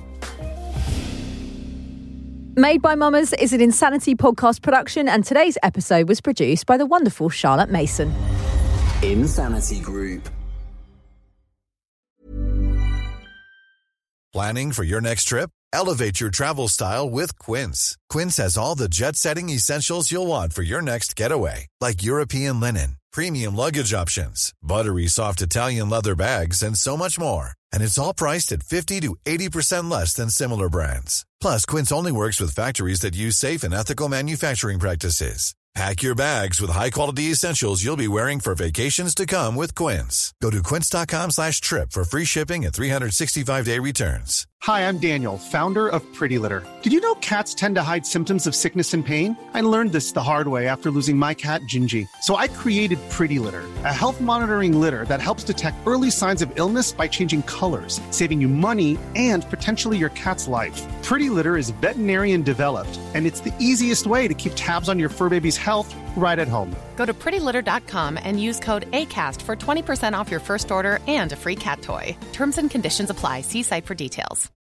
Made by Mamas is an Insanity podcast production, and today's episode was produced by the wonderful Charlotte Mason.
Insanity Group.
Planning for your next trip? Elevate your travel style with Quince. Quince has all the jet-setting essentials you'll want for your next getaway, like European linen, premium luggage options, buttery soft Italian leather bags, and so much more. And it's all priced at fifty to eighty percent less than similar brands. Plus, Quince only works with factories that use safe and ethical manufacturing practices. Pack your bags with high-quality essentials you'll be wearing for vacations to come with Quince. Go to quince.com slash trip for free shipping and three sixty-five day returns.
Hi, I'm Daniel, founder of Pretty Litter. Did you know cats tend to hide symptoms of sickness and pain? I learned this the hard way after losing my cat, Gingy. So I created Pretty Litter, a health monitoring litter that helps detect early signs of illness by changing colors, saving you money and potentially your cat's life. Pretty Litter is veterinarian developed, and it's the easiest way to keep tabs on your fur baby's health right at home.
Go to pretty litter dot com and use code ACAST for twenty percent off your first order and a free cat toy. Terms and conditions apply. See site for details.